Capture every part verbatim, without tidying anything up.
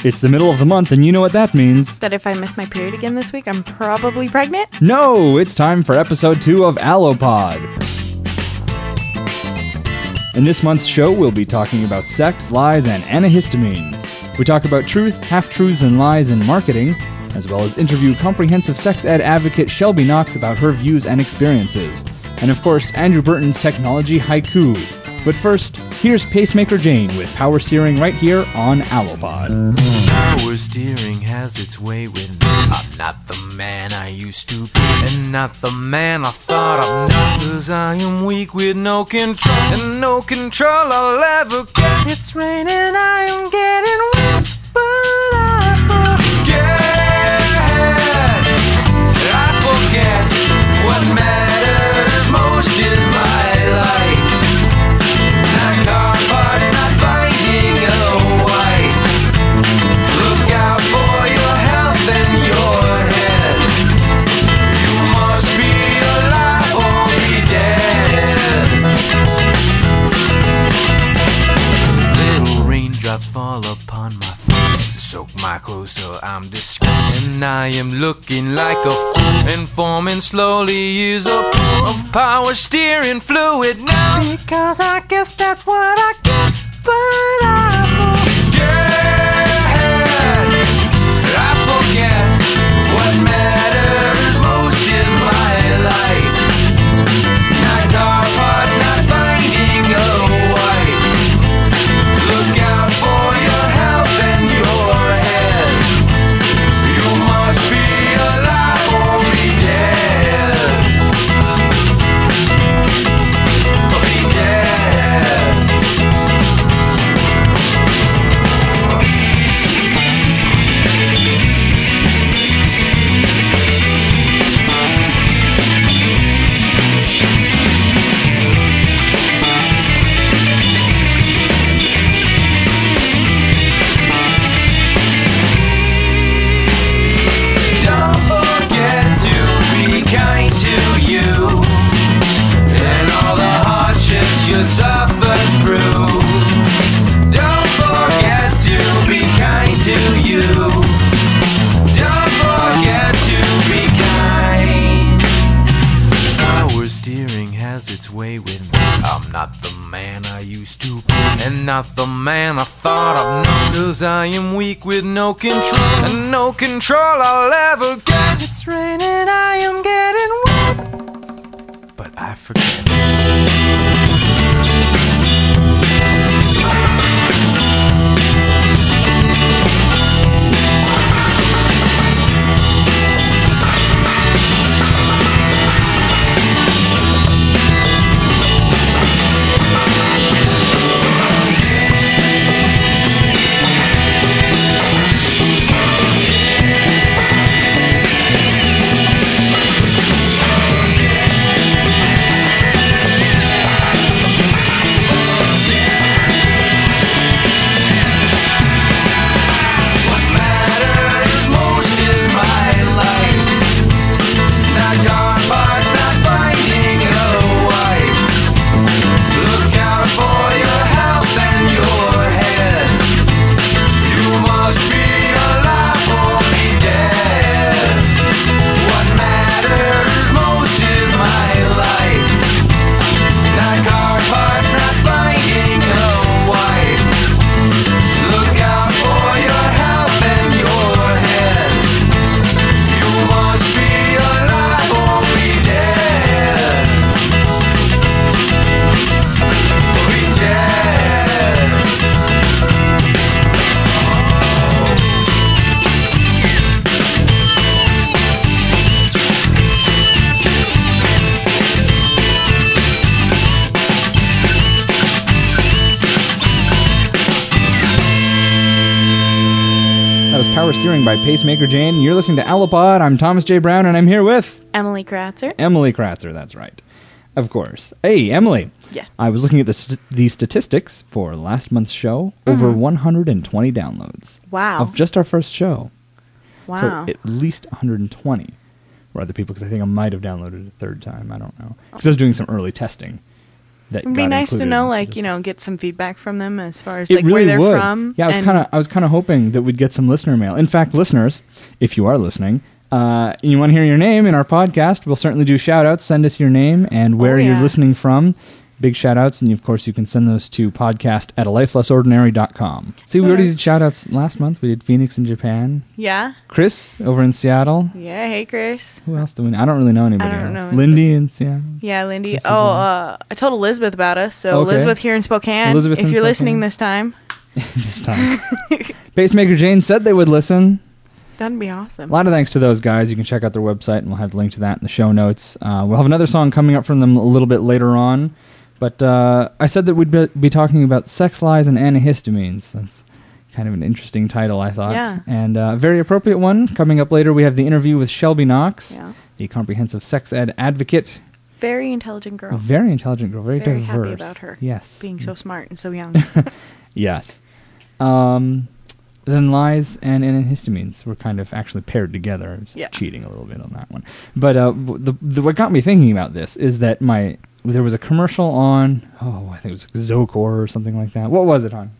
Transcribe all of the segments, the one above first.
It's the middle of the month, and you know what that means. That if I miss my period again this week, I'm probably pregnant? No, it's time for episode two of Allopod. In this month's show, we'll be talking about sex, lies, and antihistamines. We talk about truth, half-truths, and lies in marketing, as well as interview comprehensive sex ed advocate Shelby Knox about her views and experiences. And of course, Andrew Burton's technology haiku. But first, here's Pacemaker Jane with Power Steering right here on Allopod. Power steering has its way with me. I'm not the man I used to be, and not the man I thought I'm not. Cause I am weak with no control, and no control I'll ever get. It's raining, I am getting wet, but I forget. I forget what matters most is my life. Not car parts, not finding a wife. Look out for your health and your head. You must be alive or be dead. Little raindrops fall upon my face, soak my clothes till I'm disgraced. And I am looking like a fool, and forming slowly is a pool of power steering fluid now. Because I guess that's what I get, but I forget. I forget what matters most is my life. Not car parts, not finding a wife. Look out for your health and your head. You must be alive or be dead. Or be dead. Don't forget to be kind to you and all the hardships you suffered through. Don't forget to be kind to you. Don't forget to be kind. Power steering has its way with me. I'm not the man I used to be, and not the man I thought I'd known. Cause I am weak with no control, and no control I'll ever get. It's raining, I am getting wet, but I forget. Power Steering by Pacemaker Jane. You're listening to Allopod. I'm Thomas J. Brown, and I'm here with... Emily Kratzer. Emily Kratzer, that's right. Of course. Hey, Emily. Yeah. I was looking at the, st- the statistics for last month's show. Mm-hmm. Over one hundred twenty downloads. Wow. Of just our first show. Wow. So at least one hundred twenty were other people, because I think I might have downloaded it a third time. I don't know. Because I was doing some early testing that It'd be got nice to included know, in this like, list. you know, get some feedback from them as far as It like really where they're would. from. Yeah, I was and- kind of I was kind of hoping that we'd get some listener mail. In fact, listeners, if you are listening, uh, and you want to hear your name in our podcast, we'll certainly do shout outs. Send us your name and where Oh, you're yeah. listening from. Big shout outs, and of course you can send those to podcast at a life less ordinary dot com. See, we already Okay. did shout outs last month. We did Phoenix in Japan. Yeah. Chris over in Seattle. Yeah. Hey, Chris. Who else do we know? I don't really know anybody I don't else. know Lindy in Seattle. Yeah, Lindy. Chris as Oh, well. uh, I told Elizabeth about us. So Okay. Elizabeth here in Spokane. Elizabeth if in you're listening Spokane. this time, This time. Pacemaker Jane said they would listen. that'd be awesome. A lot of thanks to those guys. You can check out their website, and we'll have a link to that in the show notes. Uh, we'll have another song coming up from them a little bit later on. But uh, I said that we'd be, be talking about sex lies and antihistamines. That's kind of an interesting title, I thought. Yeah. And a very appropriate one. Coming up later, we have the interview with Shelby Knox, Yeah. the comprehensive sex ed advocate. Very intelligent girl. A very intelligent girl, very, Very diverse. happy about her. Yes. Being so smart and so young. Yes. Um, then lies and antihistamines were kind of actually paired together. I was Yeah. cheating a little bit on that one. But uh, w- the, the what got me thinking about this is that my there was a commercial on, oh, I think it was Zocor or something like that. What was it on?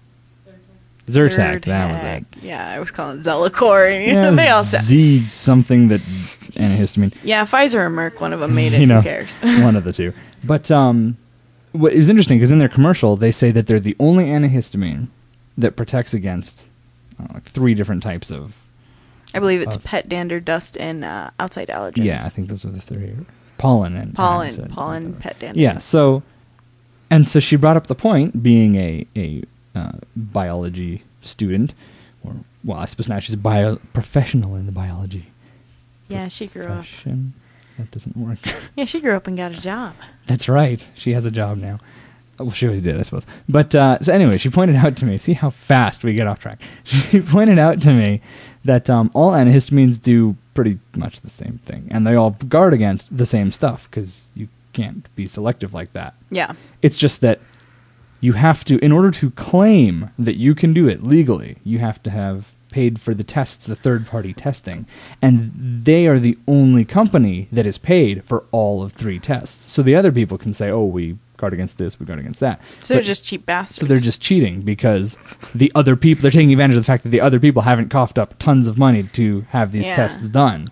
Zyrtec. That was it. Yeah, I was calling it Zelicor. Yeah, they all said. Z something that antihistamine. Yeah, Pfizer or Merck, one of them made it. You know, Who cares? one of the two. But um, what is interesting because in their commercial they say that they're the only antihistamine that protects against uh, like three different types of. I believe it's Of- pet dander, dust, and uh, outside allergens. Yeah, I think those are the three. Pollen and pollen, and- pollen, pet dander. Yeah. So, and so she brought up the point, being a a uh, biology student, or well, I suppose now she's a bio professional in the biology Yeah, she grew up. profession. That doesn't work. Yeah, she grew up and got a job. That's right. She has a job now. Well, she always did, I suppose. But uh, so anyway, she pointed out to me. See how fast we get off track. She pointed out to me that um, all antihistamines do pretty much the same thing, and they all guard against the same stuff because you can't be selective like that. Yeah. It's just that you have to, in order to claim that you can do it legally, you have to have paid for the tests, the third-party testing, and they are the only company that is paid for all of three tests. So the other people can say, "Oh, we guard against this, we guard against that." So they're But- just cheap bastards. so they're just cheating because the other people, they're taking advantage of the fact that the other people haven't coughed up tons of money to have these Yeah. tests done.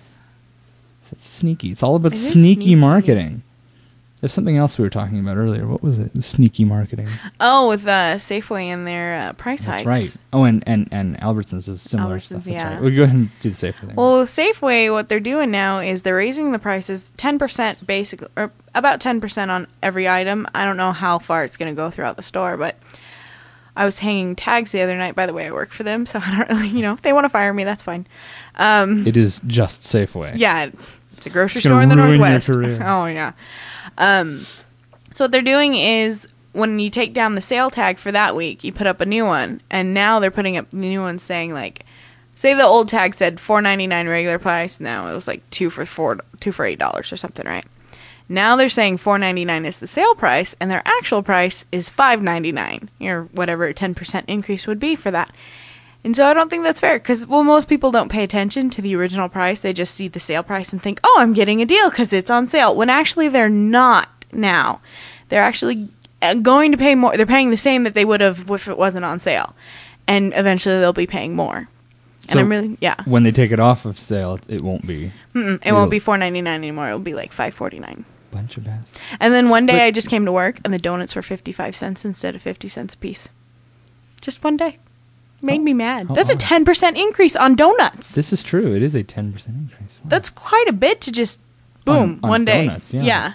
So it's sneaky. It's all about It is sneaky, sneaky. marketing. There's something else we were talking about earlier. What was it? Sneaky marketing. Oh, with uh, Safeway and their uh, price That's hikes. right. Oh, and, and, and Albertsons does similar Albertsons, stuff. That's yeah. right. We'll go ahead and do the Safeway thing. Well, with Safeway, what they're doing now is they're raising the prices ten percent, basically, or about ten percent on every item. I don't know how far it's going to go throughout the store, but I was hanging tags the other night. By the way, I work for them, so I don't really, you know, if they want to fire me, that's fine. Um, it is just Safeway. yeah, it's a grocery It's gonna store in the ruin your Northwest. career. Oh, yeah. Um, so what they're doing is when you take down the sale tag for that week, you put up a new one, and now they're putting up the new one saying like, say the old tag said four ninety-nine regular price, now it was like two for four, two for eight dollars or something, right? Now they're saying four ninety-nine is the sale price, and their actual price is five ninety-nine, or whatever a ten percent increase would be for that. And so I don't think that's fair, because, well, most people don't pay attention to the original price. They just see the sale price and think, oh, I'm getting a deal because it's on sale, when actually they're not now. They're actually uh, going to pay more. They're paying the same that they would have if it wasn't on sale. And eventually they'll be paying more. And So I'm really, yeah. When they take it off of sale, it, it won't be Mm-mm, it Ew. won't be four ninety-nine anymore. It'll be like five forty-nine. a bunch of bastards. And then one day But- I just came to work and the donuts were fifty-five cents instead of fifty cents a piece. Just one day. Made Oh, me mad. how That's a odd. ten percent increase on donuts. This is true. It is a ten percent increase. Wow. That's quite a bit to just, boom, On- on one day. donuts, yeah. yeah.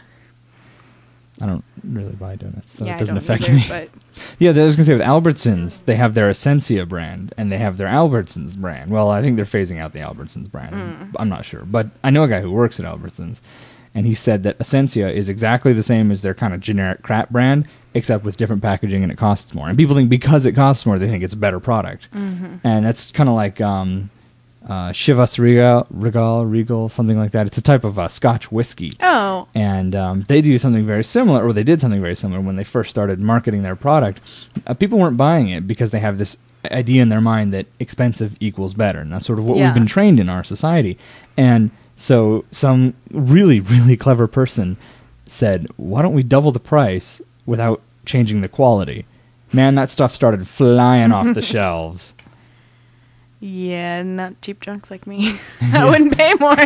I don't really buy donuts, so Yeah, it I doesn't don't affect either, me. But Yeah, I was going to say, with Albertsons, they have their Essentia brand, and they have their Albertsons brand. Well, I think they're phasing out the Albertsons brand. Mm. I'm not sure. But I know a guy who works at Albertsons, and he said that Essentia is exactly the same as their kind of generic crap brand, except with different packaging, and it costs more. And people think because it costs more, they think it's a better product. Mm-hmm. And that's kind of like um, uh, Chivas Regal, Regal, Regal, something like that. It's a type of uh, Scotch whiskey. oh, And um, they do something very similar, or they did something very similar when they first started marketing their product. Uh, people weren't buying it because they have this idea in their mind that expensive equals better. And that's sort of what Yeah. we've been trained in our society. And so some really, really clever person said, why don't we double the price without changing the quality. Man, that stuff started flying off the shelves. Yeah, not cheap drunks like me. I wouldn't pay more.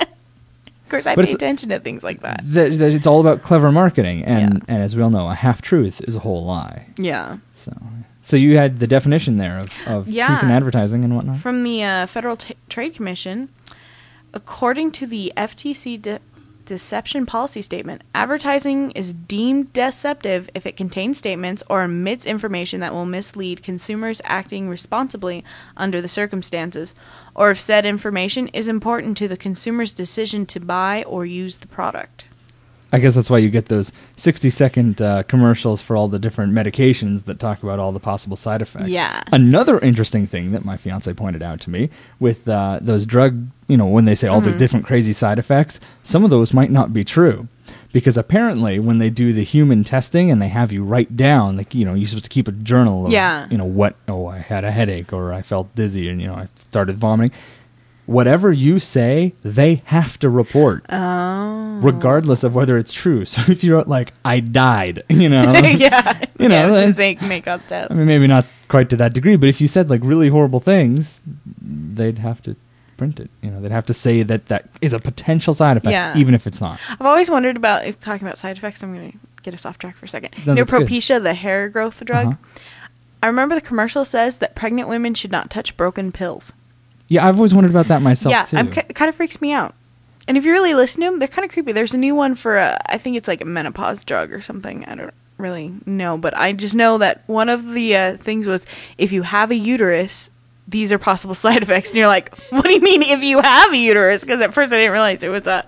Of course, I But pay it's- attention to things like that. That, that it's all about clever marketing, and, Yeah. and as we all know, a half-truth is a whole lie. Yeah. So so you had the definition there of, of Yeah. truth in advertising and whatnot? From the uh, Federal T- Trade Commission, according to the F T C de- Deception Policy Statement, advertising is deemed deceptive if it contains statements or omits information that will mislead consumers acting responsibly under the circumstances, or if said information is important to the consumer's decision to buy or use the product. I guess that's why you get those sixty-second uh, commercials for all the different medications that talk about all the possible side effects. Yeah. Another interesting thing that my fiance pointed out to me with uh, those drug, you know, when they say all the different crazy side effects, some of those might not be true. Because apparently when they do the human testing and they have you write down, like, you know, you're supposed to keep a journal of, Yeah. you know, what, oh, I had a headache or I felt dizzy and, you know, I started vomiting. Whatever you say, they have to report. Oh. Regardless of whether it's true. So if you wrote like, I died, you know. yeah. You know, yeah, and- to make, make out stuff. I mean, maybe not quite to that degree, but if you said like really horrible things, they'd have to print it. You know, they'd have to say that that is a potential side effect, Yeah. even if it's not. I've always wondered about, if talking about side effects, I'm going to get us off track for a second. No, you know, that's good. Propecia, the hair growth drug? Uh-huh. I remember the commercial says that pregnant women should not touch broken pills. Yeah, I've always wondered about that myself yeah, too. I'm, it kind of freaks me out. And if you really listen to them, they're kind of creepy. There's a new one for, a, I think it's like a menopause drug or something. I don't really know. But I just know that one of the uh, things was, if you have a uterus, these are possible side effects. And you're like, what do you mean if you have a uterus? Because at first I didn't realize it was a,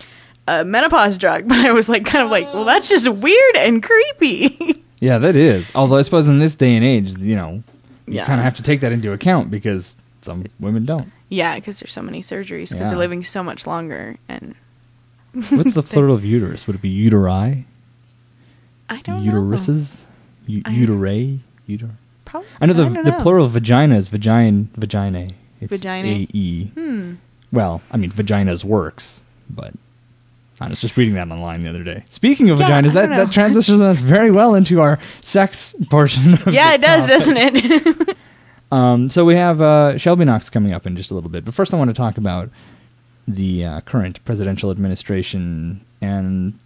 a menopause drug. But I was like, kind of like, well, that's just weird and creepy. Yeah, that is. Although I suppose in this day and age, you know, you Yeah. kind of have to take that into account because some women don't. Yeah, because there's so many surgeries. Because Yeah. they're living so much longer. And What's the plural of uterus? Would it be uteri? I don't know. Uteruses? U- I- uterae? Uter- Prob- I know the don't the know. plural of vagina is vagina, vaginae. It's Vaginae? A E. Hmm. Well, I mean, vaginas works, but I was just reading that online the other day. Speaking of Yeah, vaginas, I that, don't know. that transitions us very well into our sex portion of Yeah, the it does, topic. doesn't it? Um, so we have uh, Shelby Knox coming up in just a little bit. But first I want to talk about the uh, current presidential administration and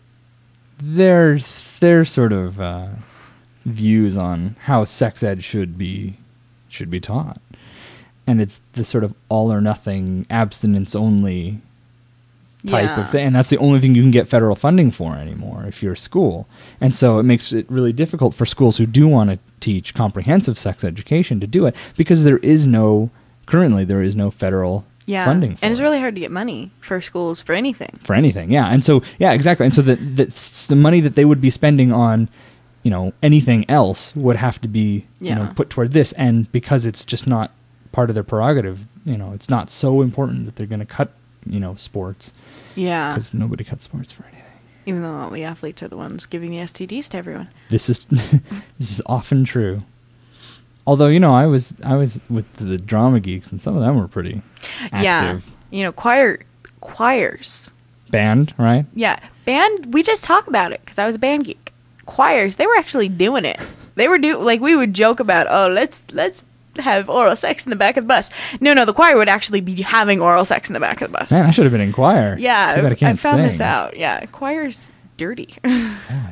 their, their sort of uh, views on how sex ed should be should be taught. And it's the sort of all or nothing, abstinence only type Yeah. of thing. And that's the only thing you can get federal funding for anymore if you're a school. And so it makes it really difficult for schools who do want to teach comprehensive sex education to do it because there is no, currently there is no federal Yeah, funding for and it's it. really hard to get money for schools for anything. For anything, yeah. And so, yeah, exactly. And so the, the, the money that they would be spending on, you know, anything else would have to be, you know, Yeah. put toward this. And because it's just not part of their prerogative, you know, it's not so important that they're going to cut, you know, sports. Yeah, Because nobody cuts sports for anything. even though all the athletes are the ones giving the S T Ds to everyone. This is this is often true. Although, you know, I was I was with the drama geeks, and some of them were pretty active. Yeah, you know, choir choirs. Band, right? Yeah, band. We just talk about it because I was a band geek. Choirs. They were actually doing it. They were do like we would joke about. Oh, let's let's have oral sex in the back of the bus. No, no, the choir would actually be having oral sex in the back of the bus. Man, I should have been in choir. Yeah, Too bad I, I, can't found this sing. out. Yeah, choir's dirty. Boy.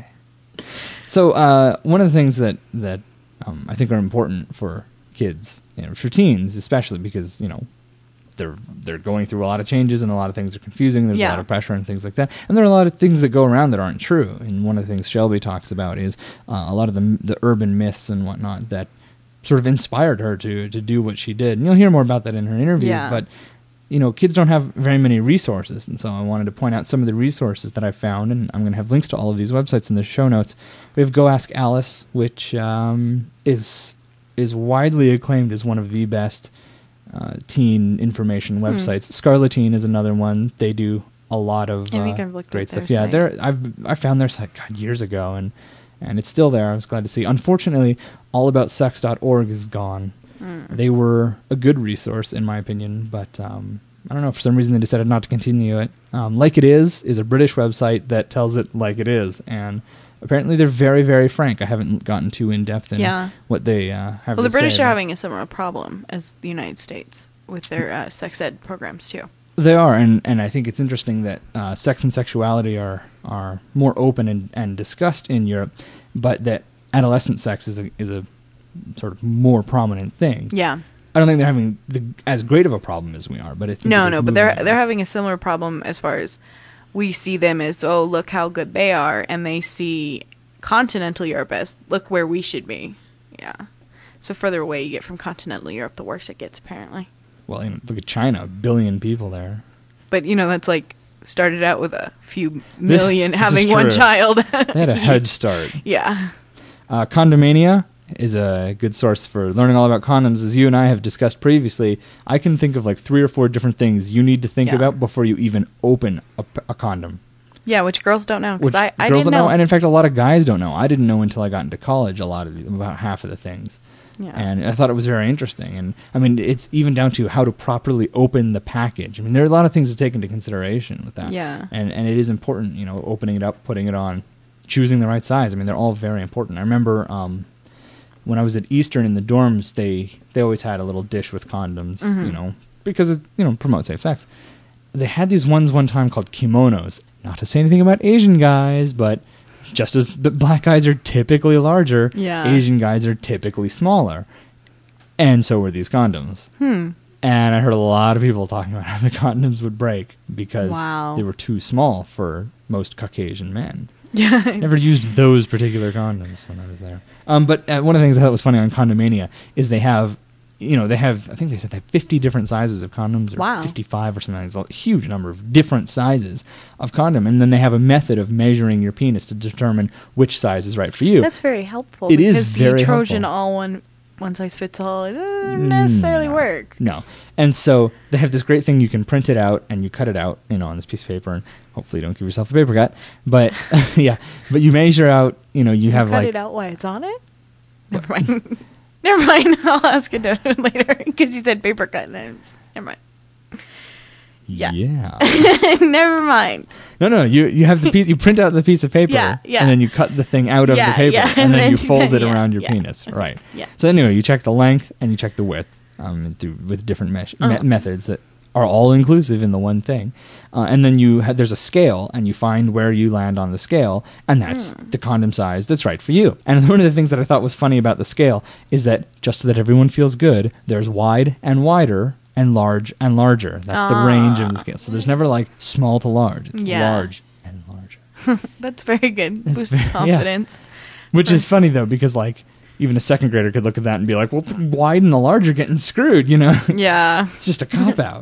So uh, one of the things that that um, I think are important for kids, you know, for teens especially, because you know they're they're going through a lot of changes and a lot of things are confusing. There's a Yeah. lot of pressure and things like that, and there are a lot of things that go around that aren't true. And one of the things Shelby talks about is uh, a lot of the the urban myths and whatnot that sort of inspired her to to do what she did. And you'll hear more about that in her interview. Yeah. But you know, kids don't have very many resources, and so I wanted to point out some of the resources that I found, and I'm going to have links to all of these websites in the show notes. We have Go Ask Alice, which um, is is widely acclaimed as one of the best uh, teen information websites. Scarletine is another one. They do a lot of I think uh, I've looked great at their stuff. Yeah, site. they're I've I found their site God, years ago, and and it's still there. I was glad to see. Unfortunately, all about sex dot org is gone. They were a good resource, in my opinion, but um, I don't know. For some reason, they decided not to continue it. Um, Like It Is is a British website that tells it like it is, and apparently they're very, very frank. I haven't gotten too in depth in Yeah. what they uh, have. Well, the to say British are about- having a similar problem as the United States with their uh, sex ed programs too. They are, and, and I think it's interesting that uh, sex and sexuality are are more open and, and discussed in Europe, but that adolescent sex is a is a sort of more prominent thing. Yeah. I don't think they're having the, as great of a problem as we are, but I think No, it is no, but moving they're that they're way. having a similar problem as far as we see them as, oh, look how good they are, and they see continental Europe as, look where we should be. Yeah. So further away you get from continental Europe, the worse it gets, apparently. Well, you know, look at China, a billion people there. But, you know, that's like started out with a few million this is having one true. child. They had a head start. Yeah. Uh, Condomania is a good source for learning all about condoms. As you and I have discussed previously, I can think of like three or four different things you need to think Yeah. about before you even open a, p- a condom. Yeah, which girls don't know. Because Which I, I girls didn't don't know. and in fact, a lot of guys don't know. I didn't know until I got into college a lot of the, about half of the things. Yeah. And I thought it was very interesting. And I mean, it's even down to how to properly open the package. I mean, there are a lot of things to take into consideration with that. Yeah. And and it is important, you know, opening it up, putting it on, choosing the right size. I mean, they're all very important. I remember um, when I was at Eastern in the dorms, they they always had a little dish with condoms, Mm-hmm. you know, because it, you know, promote safe sex. They had these ones one time called kimonos. Not to say anything about Asian guys, but just as the black guys are typically larger, Yeah. Asian guys are typically smaller. And so were these condoms. Hmm. And I heard a lot of people talking about how the condoms would break because Wow. they were too small for most Caucasian men. Yeah. Never used those particular condoms when I was there. Um, but uh, one of the things I thought was funny on Condomania is they have, you know, they have, I think they said they have fifty different sizes of condoms, or Wow. fifty-five or something. It's a huge number of different sizes of condom. And then they have a method of measuring your penis to determine which size is right for you. That's very helpful. It is because very the Trojan helpful. all one one size fits all, it doesn't necessarily No. work. No. And so they have this great thing. You can print it out and you cut it out, you know, on this piece of paper, and hopefully you don't give yourself a paper cut. But yeah, but you measure out, you know, you have cut like it out while it's on it? Never mind. Never mind. I'll ask it later because you said paper cut. And I'm just, never mind. Yeah. yeah. Never mind. No, no, you you have the piece. You print out the piece of paper, Yeah, yeah. and then you cut the thing out of Yeah, the paper, yeah, and and then then- you fold it yeah, around your yeah. penis. Right. Yeah. So anyway, you check the length and you check the width, um, through, with different mesh, me- Uh-huh. methods that are all inclusive in the one thing, uh, and then you ha- there's a scale, and you find where you land on the scale, and that's Hmm. the condom size that's right for you. And one of the things that I thought was funny about the scale is that just so that everyone feels good, there's wide and wider and large and larger. That's the range of the scale. So there's never like small to large. It's Yeah. large and larger. That's very good. It's Boost very- yeah. confidence. Which is funny though, because like even a second grader could look at that and be like, "Well, the wide and the large are getting screwed," you know. Yeah. It's just a cop out.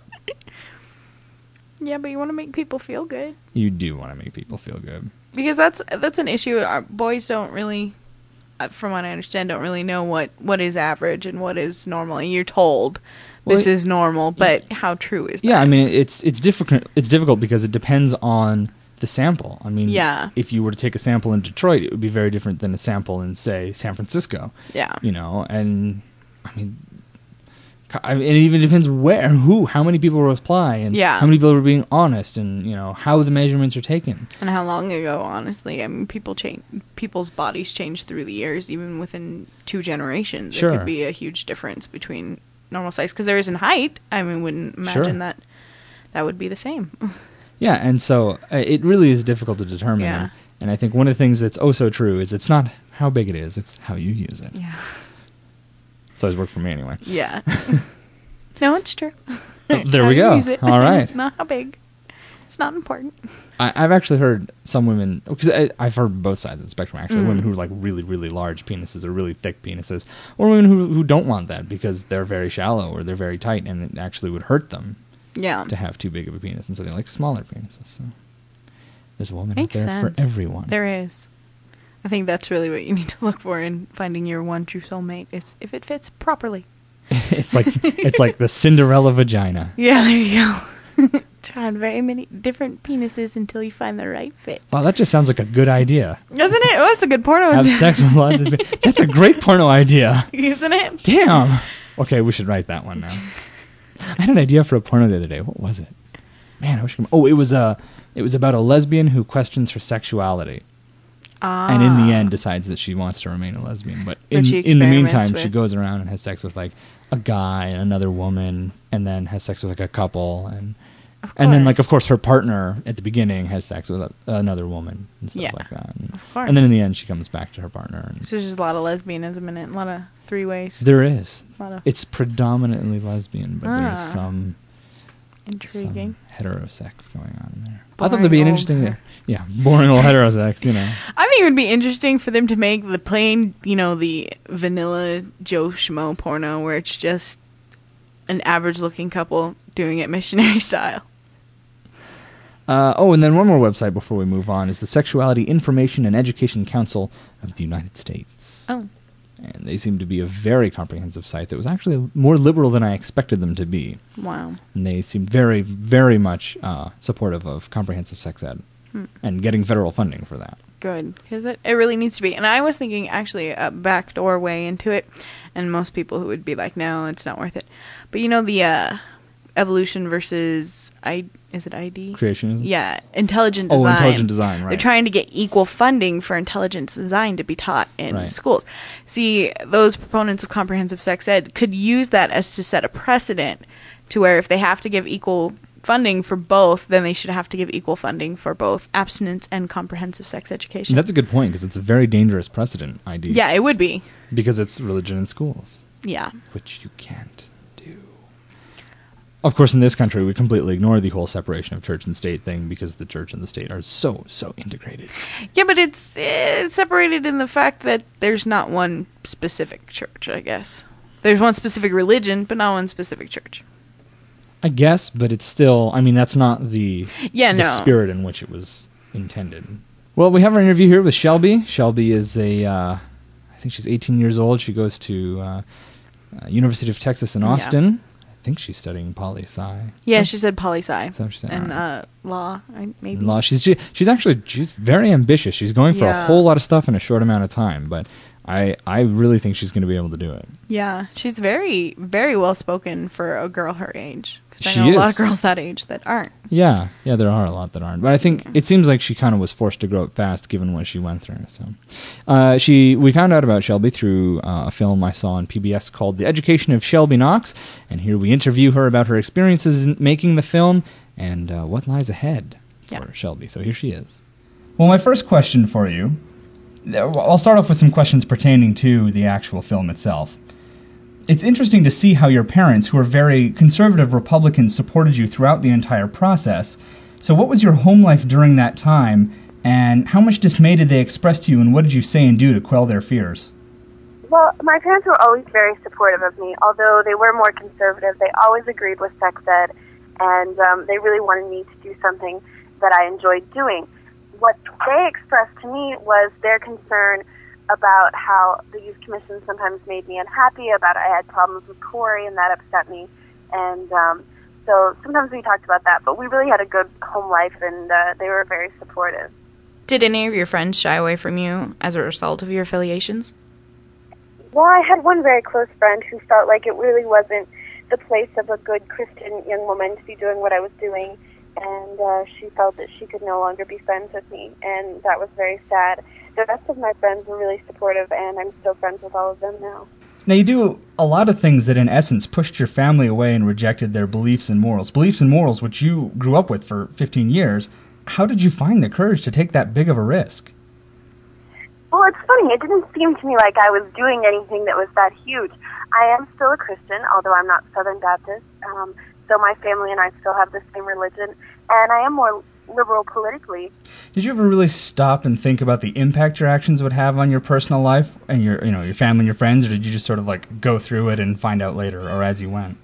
Yeah, but you want to make people feel good. You do want to make people feel good. Because that's that's an issue. Our boys don't really, uh, from what I understand, don't really know what, what is average and what is normal. And you're told this Well, is normal, but how true is that? Yeah, I mean it's it's difficult. It's difficult because it depends on the sample. I mean, Yeah. if you were to take a sample in Detroit, it would be very different than a sample in, say, San Francisco. Yeah. You know, and I mean, I mean, it even depends where, who, how many people reply, and Yeah. how many people are being honest, and you know how the measurements are taken. And how long ago, honestly? I mean, people change. People's bodies change through the years, even within two generations. Sure. There could be a huge difference between normal size because there is in height. I mean, wouldn't imagine Sure. that that would be the same. Yeah, and so uh, it really is difficult to determine. Yeah. And, and I think one of the things that's oh so true is it's not how big it is; it's how you use it. Yeah. It's always worked for me anyway. Yeah. No, it's true. Oh, there How we you go. use it. All right. Not how big. It's not important. I, I've actually heard some women, because I've heard both sides of the spectrum, actually. Mm. Women who are like really, really large penises or really thick penises, or women who, who don't want that because they're very shallow or they're very tight and it actually would hurt them Yeah. to have too big of a penis. And so they like smaller penises. So there's a woman Makes out there sense. for everyone. There is. I think that's really what you need to look for in finding your one true soulmate is if it fits properly. it's like it's like the Cinderella vagina. Yeah, there you go. Try on very many different penises until you find the right fit. Wow, that just sounds like a good idea. Isn't it? Oh, that's a good porno. Have sex with lots of... pe- That's a great porno idea. Isn't it? Damn. Okay, we should write that one now. I had an idea for a porno the other day. What was it? Man, I wish I could... Oh, it was, uh, it was about a lesbian who questions her sexuality. Ah. and in the end decides that she wants to remain a lesbian. But in, But she in the experiments meantime, with- she goes around and has sex with like a guy and another woman, and then has sex with like a couple, and Of and then like of course. course her partner at the beginning has sex with a, another woman and stuff Yeah, like that. And, of course. and then in the end, she comes back to her partner. And So there's just a lot of lesbianism in it, a lot of three ways. there is. A lot of It's predominantly lesbian, but there's Ah. some intriguing. some heterosex going on there. I Boring thought that'd be an old interesting, her- yeah, boring old heterosex, you know. I think it would be interesting for them to make the plain, you know, the vanilla Joe Schmo porno where it's just an average-looking couple doing it missionary style. Uh, oh, and then one more website before we move on is the Sexuality Information and Education Council of the United States. Oh. And they seem to be a very comprehensive site that was actually more liberal than I expected them to be. Wow. And they seem very, very much uh, supportive of comprehensive sex ed Hmm. and getting federal funding for that. Good, because it, it really needs to be. And I was thinking actually a backdoor way into it, and most people who would be like, no, it's not worth it. But you know the uh, evolution versus, I is it I D? Creationism? Yeah, intelligent Oh, design. intelligent design, right. They're trying to get equal funding for intelligent design to be taught in Right. schools. See, those proponents of comprehensive sex ed could use that as to set a precedent to where if they have to give equal funding for both, then they should have to give equal funding for both abstinence and comprehensive sex education. That's a good point, because it's a very dangerous precedent, I D. Yeah, it would be. Because it's religion in schools, Yeah. which you can't do. Of course, in this country, we completely ignore the whole separation of church and state thing because the church and the state are so, so integrated. Yeah, but it's, it's separated in the fact that there's not one specific church, I guess. There's one specific religion, but not one specific church. I guess, but it's still, I mean, that's not the, Yeah, the no. spirit in which it was intended. Well, we have our interview here with Shelby. Shelby is a, uh, I think she's eighteen years old. She goes to uh, uh, University of Texas in Yeah. Austin. I think she's studying poli-sci. Yeah, she said poli-sci. That's what she said, And alright. uh, law, I, maybe. Law. She's she, she's actually she's very ambitious. She's going for a Yeah. whole lot of stuff in a short amount of time, but I I really think she's going to be able to do it. Yeah, she's very, very well spoken for a girl her age. Because I She know a lot is. of girls that age that aren't. Yeah, yeah, there are a lot that aren't, but I think it seems like she kind of was forced to grow up fast given what she went through. So, uh, she we found out about Shelby through uh, a film I saw on P B S called "The Education of Shelby Knox," and here we interview her about her experiences in making the film and uh, what lies ahead for Yeah. Shelby. So here she is. Well, my first question for you, I'll start off with some questions pertaining to the actual film itself. It's interesting to see how your parents, who are very conservative Republicans, supported you throughout the entire process. So what was your home life during that time, and how much dismay did they express to you, and what did you say and do to quell their fears? Well, my parents were always very supportive of me. Although they were more conservative, they always agreed with sex ed, and um, they really wanted me to do something that I enjoyed doing. What they expressed to me was their concern about how the youth commission sometimes made me unhappy, about I had problems with Corey, and that upset me. And um, so sometimes we talked about that, but we really had a good home life, and uh, they were very supportive. Did any of your friends shy away from you as a result of your affiliations? Well, I had one very close friend who felt like it really wasn't the place of a good Christian young woman to be doing what I was doing, and uh, she felt that she could no longer be friends with me, and that was very sad. The rest of my friends were really supportive, and I'm still friends with all of them now. Now, you do a lot of things that, in essence, pushed your family away and rejected their beliefs and morals. Beliefs and morals which you grew up with for fifteen years. How did you find the courage to take that big of a risk? Well, it's funny. It didn't seem to me like I was doing anything that was that huge. I am still a Christian, although I'm not Southern Baptist. Um, so my family and I still have the same religion, and I am more liberal politically. Did you ever really stop and think about the impact your actions would have on your personal life and your, you know, your family and your friends, or did you just sort of like go through it and find out later, or as you went?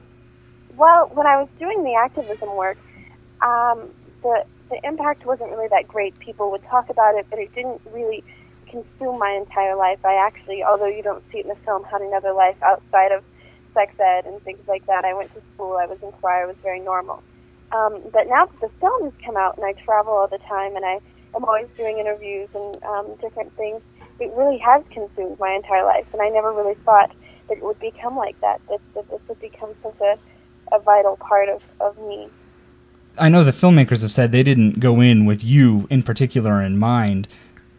Well, when I was doing the activism work, um, the the impact wasn't really that great. People would talk about it, but it didn't really consume my entire life. I actually, although you don't see it in the film, had another life outside of sex ed and things like that. I went to school. I was in choir. I was very normal. Um, but now that the film has come out and I travel all the time and I am always doing interviews and um, different things, it really has consumed my entire life. And I never really thought that it would become like that, that, that this would become such a, a vital part of, of me. I know the filmmakers have said they didn't go in with you in particular in mind.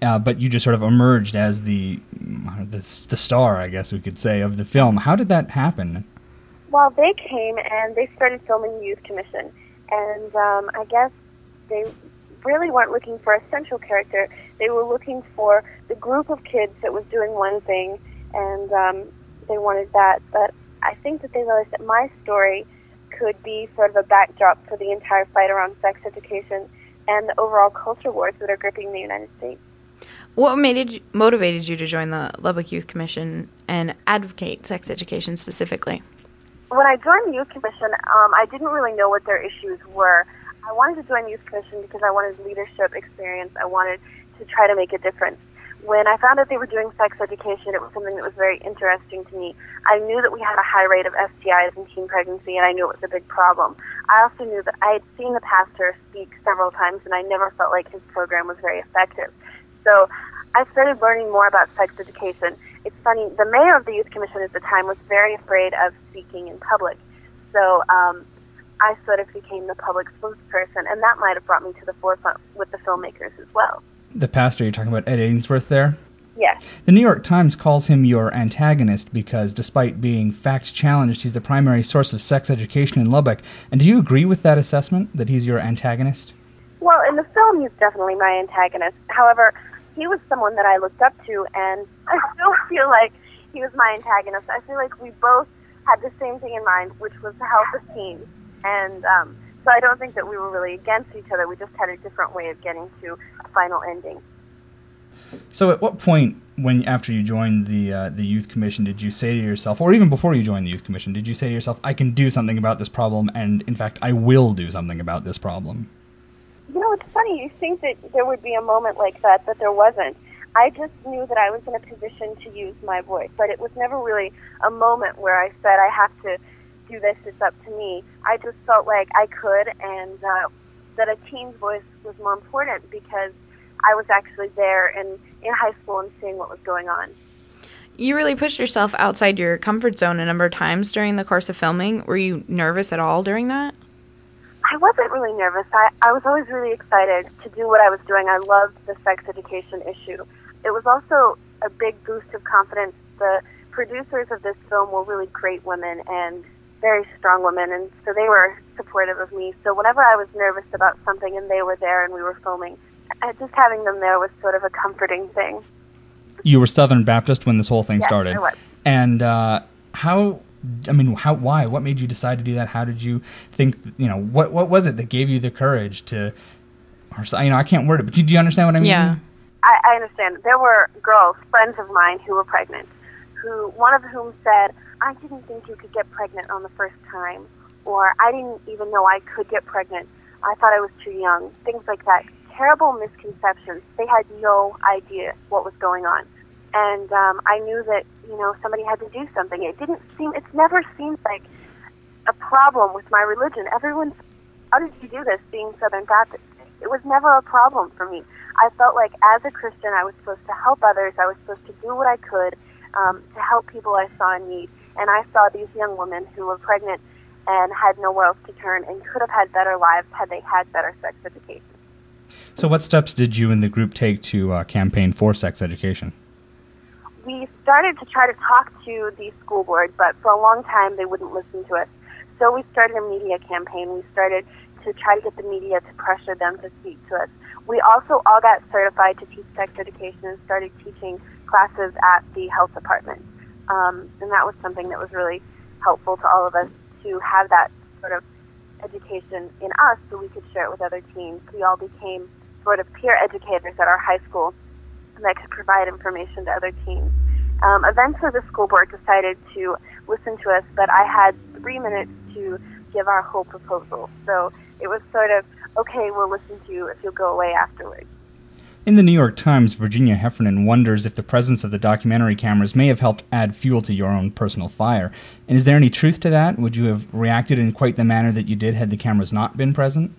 uh, but you just sort of emerged as the, the the star, I guess we could say, of the film. How did that happen? Well, they came and they started filming the Youth Commission, and um, I guess they really weren't looking for a central character. They were looking for the group of kids that was doing one thing, and um, they wanted that. But I think that they realized that my story could be sort of a backdrop for the entire fight around sex education and the overall culture wars that are gripping the United States. What made you, motivated you to join the Lubbock Youth Commission and advocate sex education specifically? When I joined the Youth Commission, um, I didn't really know what their issues were. I wanted to join the Youth Commission because I wanted leadership experience. I wanted to try to make a difference. When I found out they were doing sex education, it was something that was very interesting to me. I knew that we had a high rate of S T Is and teen pregnancy, and I knew it was a big problem. I also knew that I had seen the pastor speak several times, and I never felt like his program was very effective. So I started learning more about sex education. It's funny, the mayor of the Youth Commission at the time was very afraid of speaking in public. So um, I sort of became the public spokesperson, and that might have brought me to the forefront with the filmmakers as well. The pastor, you're talking about Ed Ainsworth there? Yes. The New York Times calls him your antagonist because, despite being fact-challenged, he's the primary source of sex education in Lubbock. And do you agree with that assessment, that he's your antagonist? Well, in the film, he's definitely my antagonist. However, he was someone that I looked up to, and I still feel like he was my antagonist. I feel like we both had the same thing in mind, which was to help the teens. And um, so I don't think that we were really against each other. We just had a different way of getting to a final ending. So at what point, when after you joined the uh, the Youth Commission, did you say to yourself, or even before you joined the Youth Commission, did you say to yourself, I can do something about this problem, and in fact, I will do something about this problem? You know, it's funny. You think that there would be a moment like that, but there wasn't. I just knew that I was in a position to use my voice, but it was never really a moment where I said, I have to do this, it's up to me. I just felt like I could, and uh, that a teen's voice was more important because I was actually there and in high school and seeing what was going on. You really pushed yourself outside your comfort zone a number of times during the course of filming. Were you nervous at all during that? I wasn't really nervous. I, I was always really excited to do what I was doing. I loved the sex education issue. It was also a big boost of confidence. The producers of this film were really great women and very strong women, and so they were supportive of me. So whenever I was nervous about something and they were there and we were filming, just having them there was sort of a comforting thing. You were Southern Baptist when this whole thing yes, started. I was. And uh, how... I mean, how? Why? What made you decide to do that? How did you think? You know, what what was it that gave you the courage to? Or you know, I can't word it, but do you understand what I mean? Yeah, I, I understand. There were girls, friends of mine, who were pregnant. Who one of whom said, "I didn't think you could get pregnant on the first time," or "I didn't even know I could get pregnant. I thought I was too young." Things like that. Terrible misconceptions. They had no idea what was going on. And um, I knew that, you know, somebody had to do something. It didn't seem, it's never seemed like a problem with my religion. Everyone's, how did you do this, being Southern Baptist? It was never a problem for me. I felt like as a Christian, I was supposed to help others. I was supposed to do what I could um, to help people I saw in need. And I saw these young women who were pregnant and had nowhere else to turn and could have had better lives had they had better sex education. So what steps did you and the group take to uh, campaign for sex education? We started to try to talk to the school board, but for a long time they wouldn't listen to us. So we started a media campaign. We started to try to get the media to pressure them to speak to us. We also all got certified to teach sex education and started teaching classes at the health department. Um, and that was something that was really helpful to all of us to have that sort of education in us so we could share it with other teens. We all became sort of peer educators at our high school that could provide information to other teens. Um, eventually the school board decided to listen to us, but I had three minutes to give our whole proposal. So it was sort of, okay, we'll listen to you if you'll go away afterwards. In the New York Times, Virginia Heffernan wonders if the presence of the documentary cameras may have helped add fuel to your own personal fire. And is there any truth to that? Would you have reacted in quite the manner that you did had the cameras not been present?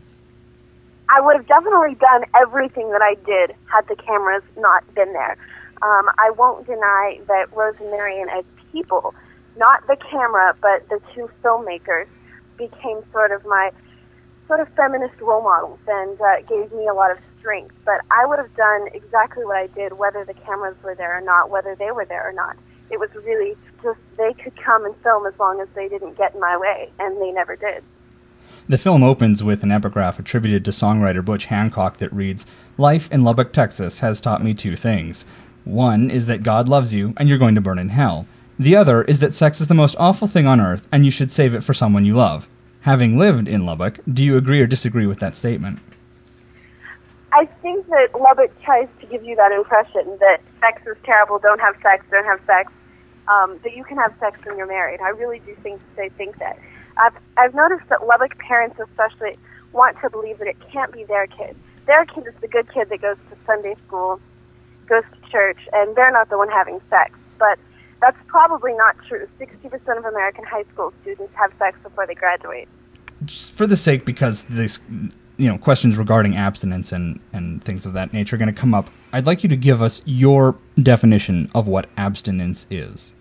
I would have definitely done everything that I did had the cameras not been there. Um, I won't deny that Rose and Marion as people, not the camera, but the two filmmakers, became sort of my sort of feminist role models and uh, gave me a lot of strength. But I would have done exactly what I did whether the cameras were there or not, whether they were there or not. It was really just they could come and film as long as they didn't get in my way, and they never did. The film opens with an epigraph attributed to songwriter Butch Hancock that reads, "Life in Lubbock, Texas has taught me two things. One is that God loves you and you're going to burn in hell. The other is that sex is the most awful thing on earth and you should save it for someone you love." Having lived in Lubbock, do you agree or disagree with that statement? I think that Lubbock tries to give you that impression that sex is terrible, don't have sex, don't have sex, um, that you can have sex when you're married. I really do think they think that. I've, I've noticed that Lubbock parents especially want to believe that it can't be their kid. Their kid is the good kid that goes to Sunday school, goes to church, and they're not the one having sex. But that's probably not true. sixty percent of American high school students have sex before they graduate. Just for the sake, because this, you know, questions regarding abstinence and, and things of that nature are going to come up, I'd like you to give us your definition of what abstinence is.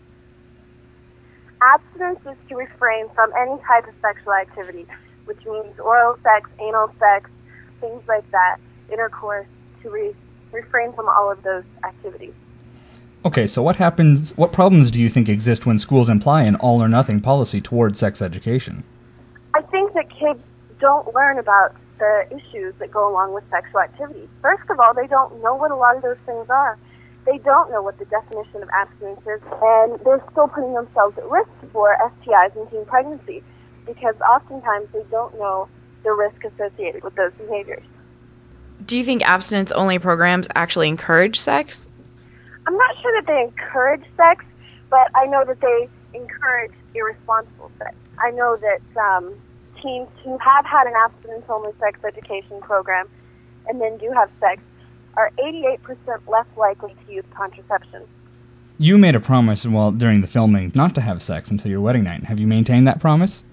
Abstinence is to refrain from any type of sexual activity, which means oral sex, anal sex, things like that, intercourse, to re- refrain from all of those activities. Okay, so what happens, what problems do you think exist when schools imply an all-or-nothing policy towards sex education? I think that kids don't learn about the issues that go along with sexual activity. First of all, they don't know what a lot of those things are. They don't know what the definition of abstinence is, and they're still putting themselves at risk for S T Is and teen pregnancy because oftentimes they don't know the risk associated with those behaviors. Do you think abstinence-only programs actually encourage sex? I'm not sure that they encourage sex, but I know that they encourage irresponsible sex. I know that um, teens who have had an abstinence-only sex education program and then do have sex are eighty-eight percent less likely to use contraception. You made a promise while during the filming not to have sex until your wedding night. Have you maintained that promise?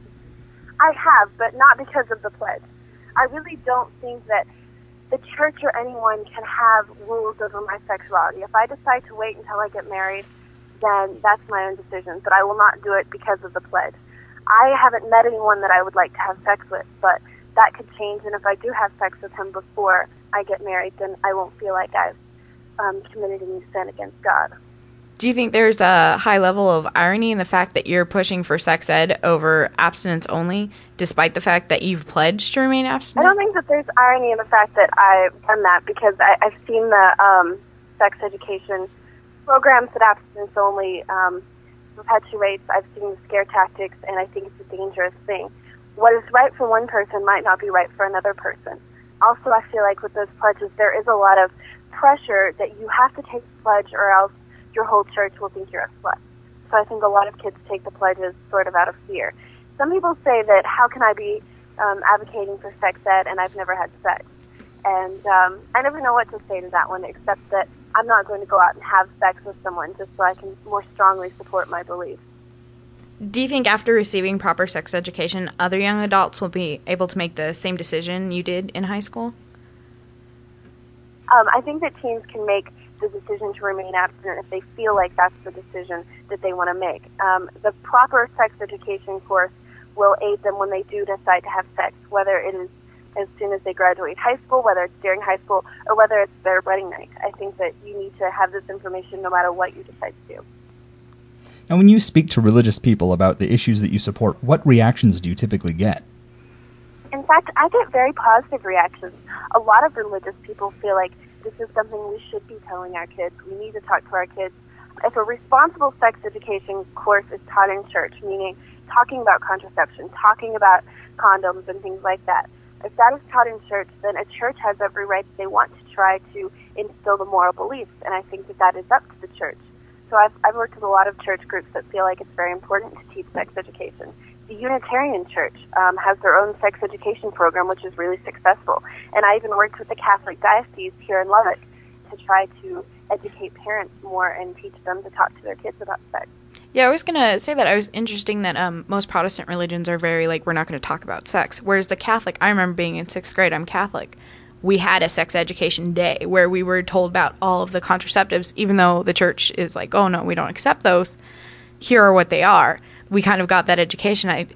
I have, but not because of the pledge. I really don't think that the church or anyone can have rules over my sexuality. If I decide to wait until I get married, then that's my own decision, but I will not do it because of the pledge. I haven't met anyone that I would like to have sex with, but that could change, and if I do have sex with him before I get married, then I won't feel like I've um, committed any sin against God. Do you think there's a high level of irony in the fact that you're pushing for sex ed over abstinence only, despite the fact that you've pledged to remain abstinent? I don't think that there's irony in the fact that I've done that, because I, I've seen the um, sex education programs that abstinence only um, perpetuates. I've seen the scare tactics, and I think it's a dangerous thing. What is right for one person might not be right for another person. Also, I feel like with those pledges, there is a lot of pressure that you have to take the pledge or else your whole church will think you're a slut. So I think a lot of kids take the pledges sort of out of fear. Some people say that how can I be um, advocating for sex ed and I've never had sex? And um, I never know what to say to that one, except that I'm not going to go out and have sex with someone just so I can more strongly support my beliefs. Do you think after receiving proper sex education, other young adults will be able to make the same decision you did in high school? Um, I think that teens can make the decision to remain abstinent if they feel like that's the decision that they want to make. Um, the proper sex education course will aid them when they do decide to have sex, whether it is as soon as they graduate high school, whether it's during high school, or whether it's their wedding night. I think that you need to have this information no matter what you decide to do. Now, when you speak to religious people about the issues that you support, what reactions do you typically get? In fact, I get very positive reactions. A lot of religious people feel like this is something we should be telling our kids. We need to talk to our kids. If a responsible sex education course is taught in church, meaning talking about contraception, talking about condoms and things like that, if that is taught in church, then a church has every right that they want to try to instill the moral beliefs, and I think that that is up to the church. So I've, I've worked with a lot of church groups that feel like it's very important to teach sex education. The Unitarian Church um, has their own sex education program, which is really successful. And I even worked with the Catholic Diocese here in Lubbock to try to educate parents more and teach them to talk to their kids about sex. Yeah, I was going to say that. I was interesting that um, most Protestant religions are very, like, we're not going to talk about sex. Whereas the Catholic, I remember being in sixth grade, I'm Catholic. We had a sex education day where we were told about all of the contraceptives, even though the church is like, oh, no, we don't accept those. Here are what they are. We kind of got that education. I,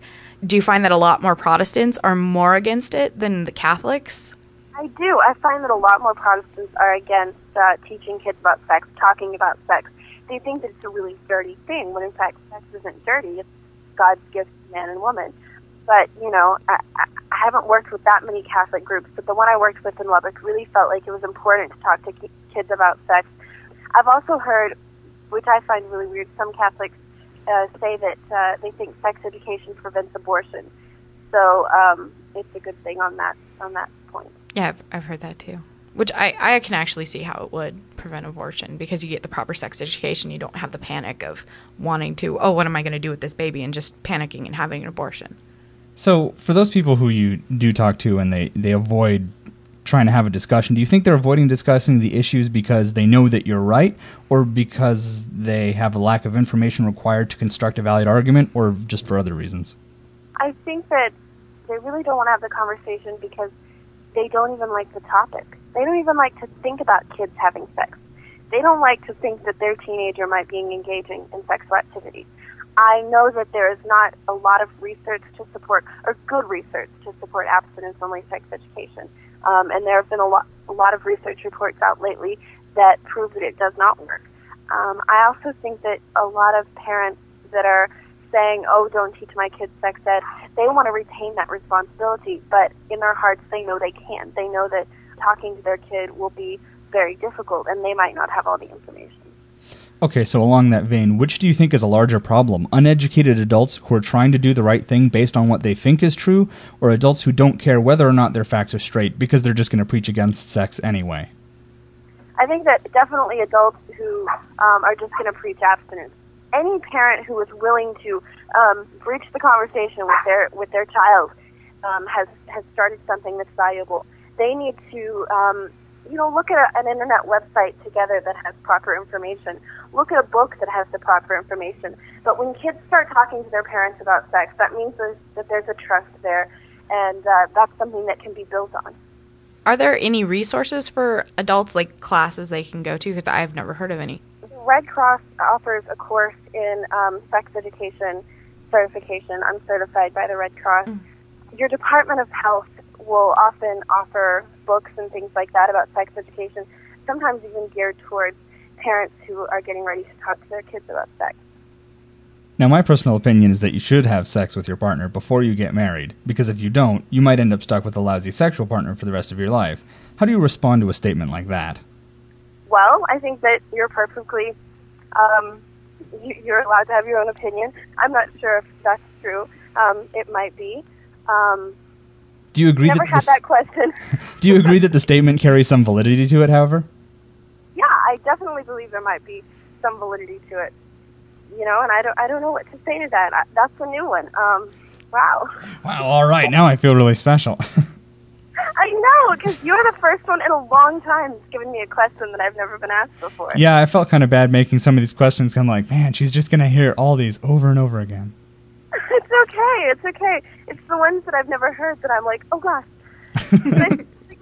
do you find that a lot more Protestants are more against it than the Catholics? I do. I find that a lot more Protestants are against uh, teaching kids about sex, talking about sex. They think that it's a really dirty thing, when in fact sex isn't dirty. It's God's gift to man and woman. But, you know, I, I haven't worked with that many Catholic groups, but the one I worked with in Lubbock really felt like it was important to talk to ki- kids about sex. I've also heard, which I find really weird, some Catholics uh, say that uh, they think sex education prevents abortion. So um, it's a good thing on that on that point. Yeah, I've, I've heard that too. Which I, I can actually see how it would prevent abortion, because you get the proper sex education. You don't have the panic of wanting to, oh, what am I going to do with this baby, and just panicking and having an abortion. So for those people who you do talk to and they, they avoid trying to have a discussion, do you think they're avoiding discussing the issues because they know that you're right, or because they have a lack of information required to construct a valid argument, or just for other reasons? I think that they really don't want to have the conversation because they don't even like the topic. They don't even like to think about kids having sex. They don't like to think that their teenager might be engaging in sexual activities. I know that there is not a lot of research to support, or good research to support abstinence-only sex education. Um, and there have been a lot, a lot of research reports out lately that prove that it does not work. Um, I also think that a lot of parents that are saying, oh, don't teach my kids sex ed, they want to retain that responsibility, but in their hearts they know they can't. They know that talking to their kid will be very difficult, and they might not have all the information. Okay, so along that vein, which do you think is a larger problem? Uneducated adults who are trying to do the right thing based on what they think is true, or adults who don't care whether or not their facts are straight because they're just going to preach against sex anyway? I think that definitely adults who um, are just going to preach abstinence. Any parent who is willing to um, breach the conversation with their with their child um, has has started something that's valuable. They need to, um, you know, look at a, an internet website together that has proper information. Look at a book that has the proper information. But when kids start talking to their parents about sex, that means there's, that there's a trust there, and uh, that's something that can be built on. Are there any resources for adults, like classes they can go to? Because I've never heard of any. Red Cross offers a course in um, sex education certification. I'm certified by the Red Cross. Mm. Your Department of Health will often offer books and things like that about sex education, sometimes even geared towards parents who are getting ready to talk to their kids about sex. Now, my personal opinion is that you should have sex with your partner before you get married, because if you don't, you might end up stuck with a lousy sexual partner for the rest of your life. How do you respond to a statement like that? Well, I think that you're perfectly, um, you're allowed to have your own opinion. I'm not sure if that's true. Um, it might be. Um, do you agree never that had this, that question. Do you agree that the statement carries some validity to it, however? Yeah, I definitely believe there might be some validity to it. You know, and I don't, I don't know what to say to that. I, that's a new one. Um, wow. Wow, all right. Now I feel really special. I know, because you're the first one in a long time that's given me a question that I've never been asked before. Yeah, I felt kind of bad making some of these questions. I'm like, man, she's just going to hear all these over and over again. It's okay. It's okay. It's the ones that I've never heard that I'm like, oh, gosh, did I do something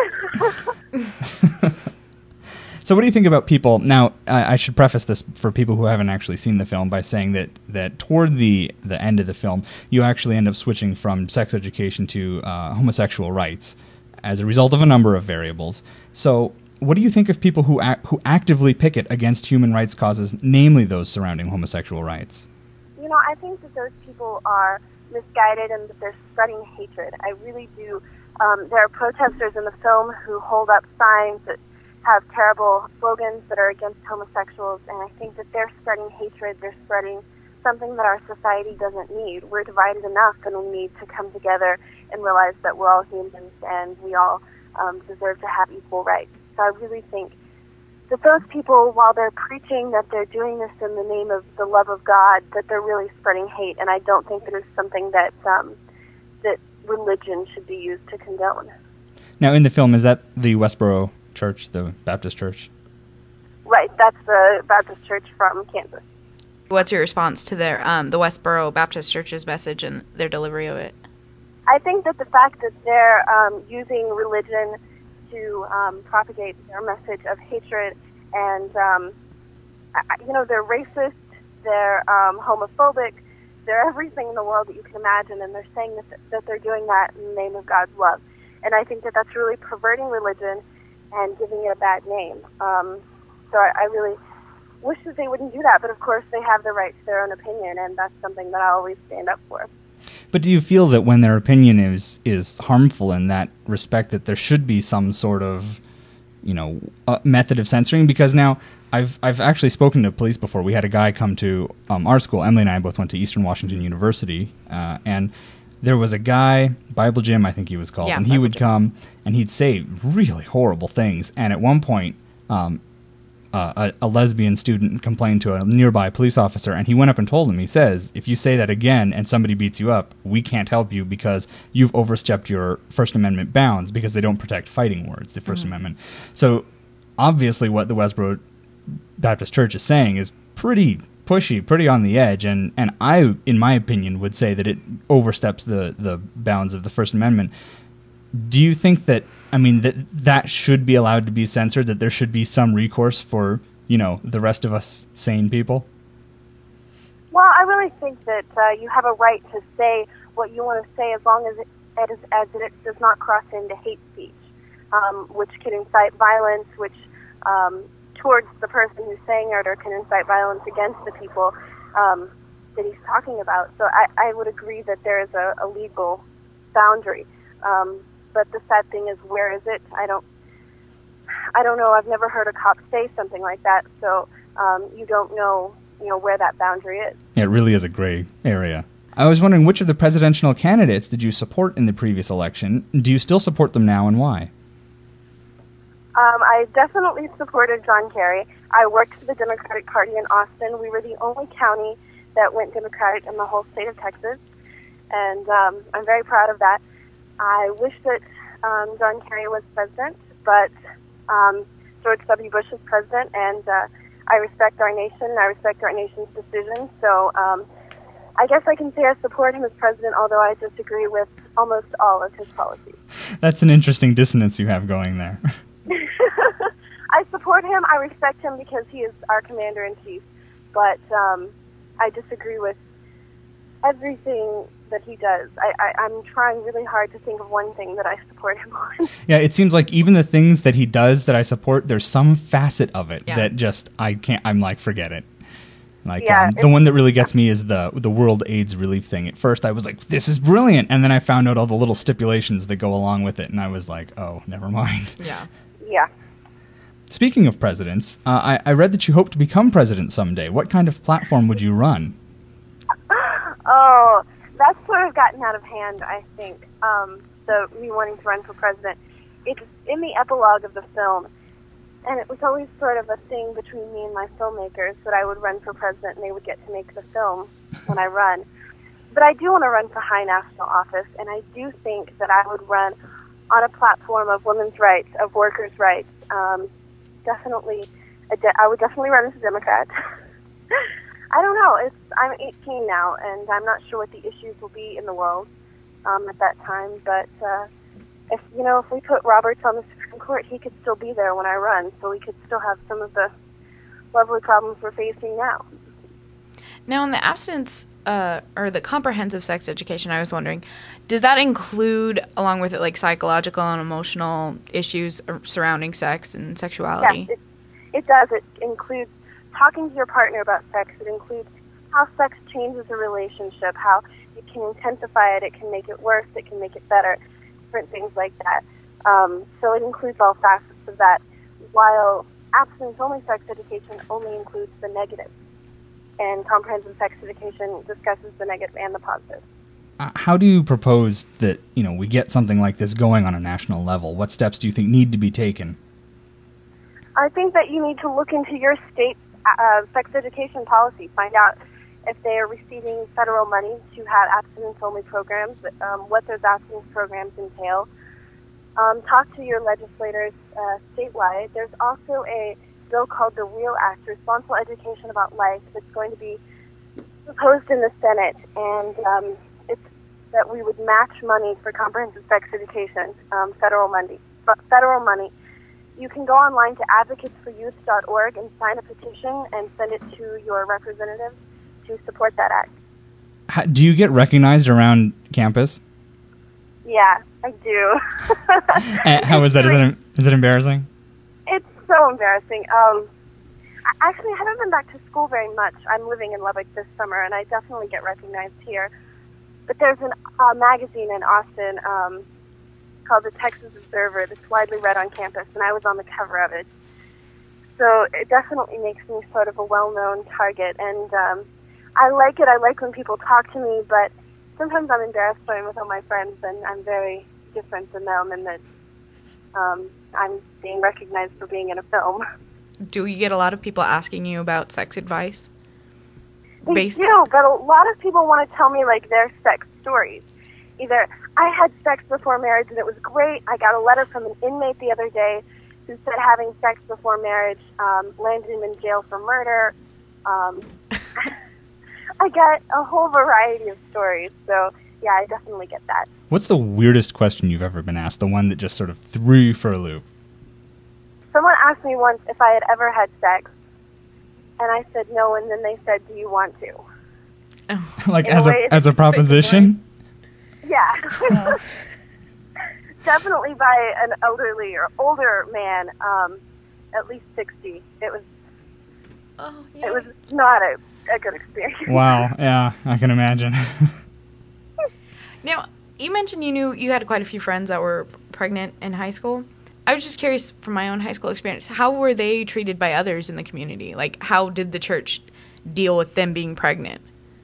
wrong? So what do you think about people... Now, I, I should preface this for people who haven't actually seen the film by saying that, that toward the, the end of the film, you actually end up switching from sex education to uh, homosexual rights as a result of a number of variables. So what do you think of people who ac- who actively picket against human rights causes, namely those surrounding homosexual rights? You know, I think that those people are misguided and that they're spreading hatred. I really do. Um, there are protesters in the film who hold up signs that have terrible slogans that are against homosexuals, and I think that they're spreading hatred. They're spreading something that our society doesn't need. We're divided enough, and we need to come together and realize that we're all humans and we all um, deserve to have equal rights. So I really think that those people, while they're preaching that they're doing this in the name of the love of God, that they're really spreading hate, and I don't think that it's something that um, that religion should be used to condone. Now, in the film, is that the Westboro Church, the Baptist Church? Right, that's the Baptist Church from Kansas. What's your response to their um, the Westboro Baptist Church's message and their delivery of it? I think that the fact that they're um, using religion to um, propagate their message of hatred, and um, you know, they're racist, they're um, homophobic, They're everything in the world that you can imagine, and they're saying that, that they're doing that in the name of God's love. And I think that that's really perverting religion and giving it a bad name. Um, so I, I really wish that they wouldn't do that, but of course they have the right to their own opinion, and that's something that I always stand up for. But do you feel that when their opinion is is harmful in that respect, that there should be some sort of, you know, uh, method of censoring? Because now I've I've actually spoken to police before. We had a guy come to um, our school. Emily and I both went to Eastern Washington University, uh, and there was a guy, Bible Jim, I think he was called, Yeah, and he Bible would Jim. come and he'd say really horrible things. And at one point, um, uh, a, a lesbian student complained to a nearby police officer, and he went up and told him, he says, if you say that again and somebody beats you up, we can't help you because you've overstepped your First Amendment bounds, because they don't protect fighting words, the First Mm-hmm. Amendment. So obviously what the Westboro Baptist Church is saying is pretty pushy, pretty on the edge, and, and I, in my opinion, would say that it oversteps the, the bounds of the First Amendment. Do you think that, I mean, that that should be allowed to be censored, that there should be some recourse for, you know, the rest of us sane people? Well, I really think that uh, you have a right to say what you want to say as long as it, as, as it does not cross into hate speech, um, which can incite violence, which um, towards the person who's saying it, or can incite violence against the people um, that he's talking about. So I, I would agree that there is a, a legal boundary. Um, but the sad thing is, where is it? I don't I don't know. I've never heard a cop say something like that. So um, you don't know, you know, where that boundary is. It really is a gray area. I was wondering, which of the presidential candidates did you support in the previous election? Do you still support them now, and why? Um, I definitely supported John Kerry. I worked for the Democratic Party in Austin. We were the only county that went Democratic in the whole state of Texas, and um, I'm very proud of that. I wish that um, John Kerry was president, but um, George W. Bush is president, and uh, I respect our nation, and I respect our nation's decision. So um, I guess I can say I support him as president, although I disagree with almost all of his policies. That's an interesting dissonance you have going there. I support him. I respect him because he is our commander-in-chief, but um, I disagree with everything that he does. I, I, I'm trying really hard to think of one thing that I support him on. Yeah, it seems like even the things that he does that I support, there's some facet of it Yeah. that just, I can't, I'm like, forget it. Like, Yeah, um, the it's- one that really gets me is the the World AIDS Relief thing. At first I was like, this is brilliant, and then I found out all the little stipulations that go along with it, and I was like, oh, never mind. Yeah. Yeah. Speaking of presidents, uh, I, I read that you hope to become president someday. What kind of platform would you run? Oh, that's sort of gotten out of hand, I think. Um, so me wanting to run for president. It's in the epilogue of the film, and it was always sort of a thing between me and my filmmakers that I would run for president and they would get to make the film when I run. But I do want to run for high national office, and I do think that I would run on a platform of women's rights, of workers' rights. Um, definitely, a de- I would definitely run as a Democrat. I don't know. It's I'm eighteen now, and I'm not sure what the issues will be in the world um, at that time. But uh, if you know, if we put Roberts on the Supreme Court, he could still be there when I run, so we could still have some of the lovely problems we're facing now. Now, in the abstinence uh, or the comprehensive sex education, I was wondering, does that include, along with it, like psychological and emotional issues surrounding sex and sexuality? Yes, it, it does. It includes talking to your partner about sex. It includes how sex changes a relationship, how it can intensify it, it can make it worse, it can make it better, different things like that. Um, so it includes all facets of that, while abstinence-only sex education only includes the negative. And comprehensive sex education discusses the negative and the positive. Uh, how do you propose that, you know, we get something like this going on a national level? What steps do you think need to be taken? I think that you need to look into your state's uh, sex education policy, find out if they are receiving federal money to have abstinence-only programs, um, what those abstinence programs entail. Um, talk to your legislators uh, statewide. There's also a bill called the REAL Act, Responsible Education About Life, that's going to be proposed in the Senate, and um, it's that we would match money for comprehensive sex education, um, federal money. Federal money. You can go online to advocates for youth dot org and sign a petition and send it to your representatives to support that act. How, do you get recognized around campus? Yeah, I do. And how is that? Is it, is it embarrassing? It's so embarrassing. Um, I, actually, I haven't been back to school very much. I'm living in Lubbock this summer, and I definitely get recognized here. But there's a uh, magazine in Austin um, called the Texas Observer that's widely read on campus, and I was on the cover of it. So it definitely makes me sort of a well-known target, and um, I like it. I like when people talk to me, but sometimes I'm embarrassed when I'm with all my friends, and I'm very different than them, and that um, I'm being recognized for being in a film. Do you get a lot of people asking you about sex advice? They Based- do, but a lot of people want to tell me, like, their sex stories. Either, I had sex before marriage and it was great. I got a letter from an inmate the other day who said having sex before marriage um, landed him in jail for murder. Um, I get a whole variety of stories, so yeah, I definitely get that. What's the weirdest question you've ever been asked? The one that just sort of threw you for a loop? Someone asked me once if I had ever had sex, and I said no, and then they said, do you want to? Like In as a a, way, as a proposition? Yeah. Definitely by an elderly or older man, um, at least sixty. It was Oh, it was not a, a good experience. Wow, yeah, I can imagine. Now, you mentioned you knew you had quite a few friends that were pregnant in high school. I was just curious from my own high school experience, how were they treated by others in the community? Like, how did the church deal with them being pregnant?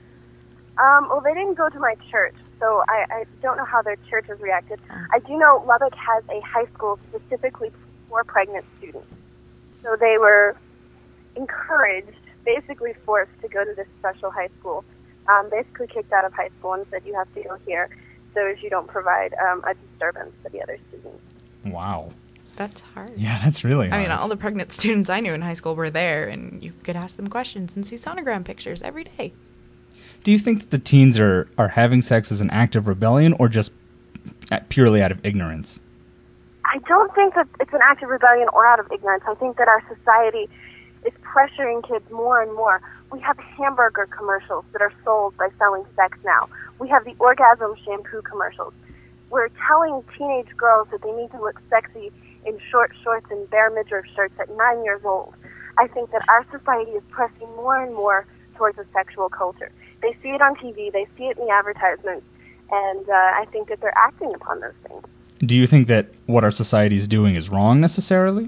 Um, well, they didn't go to my church, so I, I don't know how their church has reacted. I do know Lubbock has a high school specifically for pregnant students. So they were encouraged, basically forced to go to this special high school, um, basically kicked out of high school and said you have to go here so as you don't provide um, a disturbance to the other students. Wow. That's hard. Yeah, that's really hard. I mean, all the pregnant students I knew in high school were there, and you could ask them questions and see sonogram pictures every day. Do you think that the teens are, are having sex as an act of rebellion or just purely out of ignorance? I don't think that it's an act of rebellion or out of ignorance. I think that our society is pressuring kids more and more. We have hamburger commercials that are sold by selling sex now. We have the orgasm shampoo commercials. We're telling teenage girls that they need to look sexy in short shorts and bare midriff shirts at nine years old. I think that our society is pressing more and more towards a sexual culture. They see it on T V, they see it in the advertisements, and uh, I think that they're acting upon those things. Do you think that what our society is doing is wrong necessarily?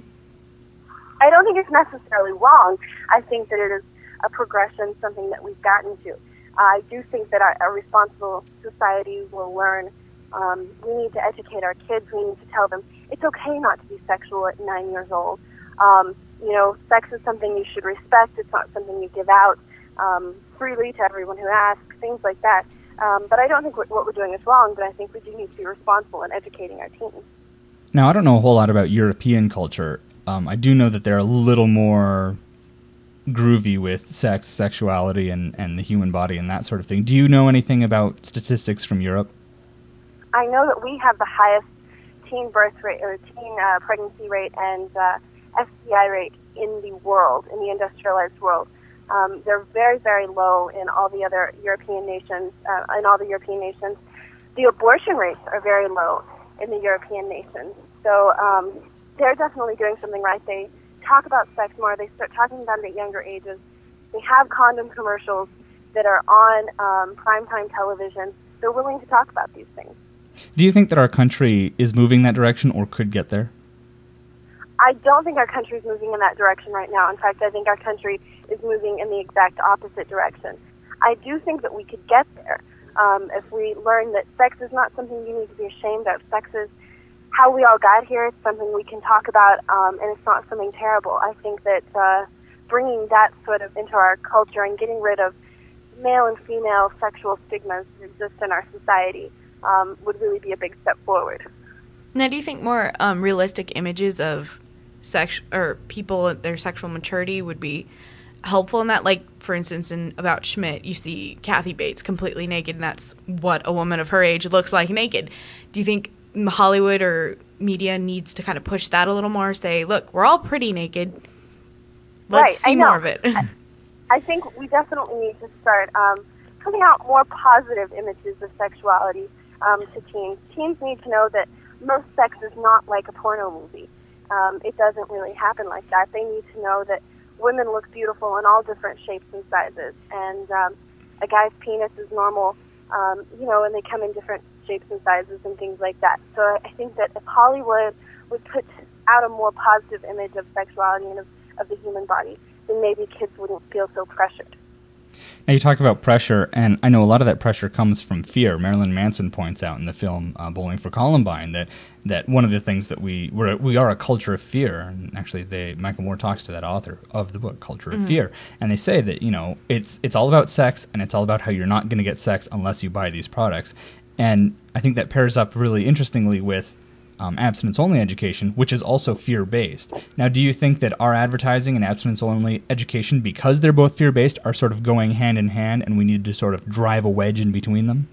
I don't think it's necessarily wrong. I think that it is a progression, something that we've gotten to. Uh, I do think that our, a responsible society will learn. Um, we need to educate our kids. We need to tell them it's okay not to be sexual at nine years old. Um, you know, sex is something you should respect. It's not something you give out um, freely to everyone who asks, things like that. Um, but I don't think what we're doing is wrong, but I think we do need to be responsible in educating our teens. Now, I don't know a whole lot about European culture. Um, I do know that they're a little more groovy with sex, sexuality, and, and the human body and that sort of thing. Do you know anything about statistics from Europe? I know that we have the highest teen birth rate or teen uh, pregnancy rate and uh, S T I rate in the world, in the industrialized world. Um, they're very, very low in all the other European nations. Uh, in all the European nations, the abortion rates are very low in the European nations. So um, they're definitely doing something right. They talk about sex more. They start talking about it at younger ages. They have condom commercials that are on um, primetime television. They're willing to talk about these things. Do you think that our country is moving that direction or could get there? I don't think our country is moving in that direction right now. In fact, I think our country is moving in the exact opposite direction. I do think that we could get there um, if we learn that sex is not something you need to be ashamed of. Sex is how we all got here. It's something we can talk about, um, and it's not something terrible. I think that uh, bringing that sort of into our culture and getting rid of male and female sexual stigmas that exist in our society um, would really be a big step forward. Now, do you think more um, realistic images of sex or people at their sexual maturity would be helpful in that? Like, for instance, in About Schmidt, you see Kathy Bates completely naked, and that's what a woman of her age looks like naked. Do you think Hollywood or media needs to kind of push that a little more? Say, look, we're all pretty naked. Let's Right, see I know. more of it. I, I think we definitely need to start um, putting out more positive images of sexuality um, to teens. Teens need to know that most sex is not like a porno movie. Um, it doesn't really happen like that. They need to know that women look beautiful in all different shapes and sizes, and um, a guy's penis is normal, um, you know, and they come in different shapes and sizes and things like that. So I think that if Hollywood would put out a more positive image of sexuality and of, of the human body, then maybe kids wouldn't feel so pressured. Now, you talk about pressure, and I know a lot of that pressure comes from fear. Marilyn Manson points out in the film uh, Bowling for Columbine that, that one of the things that we we're, we are a culture of fear. And actually, they, Michael Moore talks to that author of the book, Culture of mm-hmm. Fear, and they say that, you know, it's it's all about sex, and it's all about how you're not going to get sex unless you buy these products. And I think that pairs up really interestingly with Um, abstinence-only education, which is also fear-based. Now, do you think that our advertising and abstinence-only education, because they're both fear-based, are sort of going hand in hand, and we need to sort of drive a wedge in between them?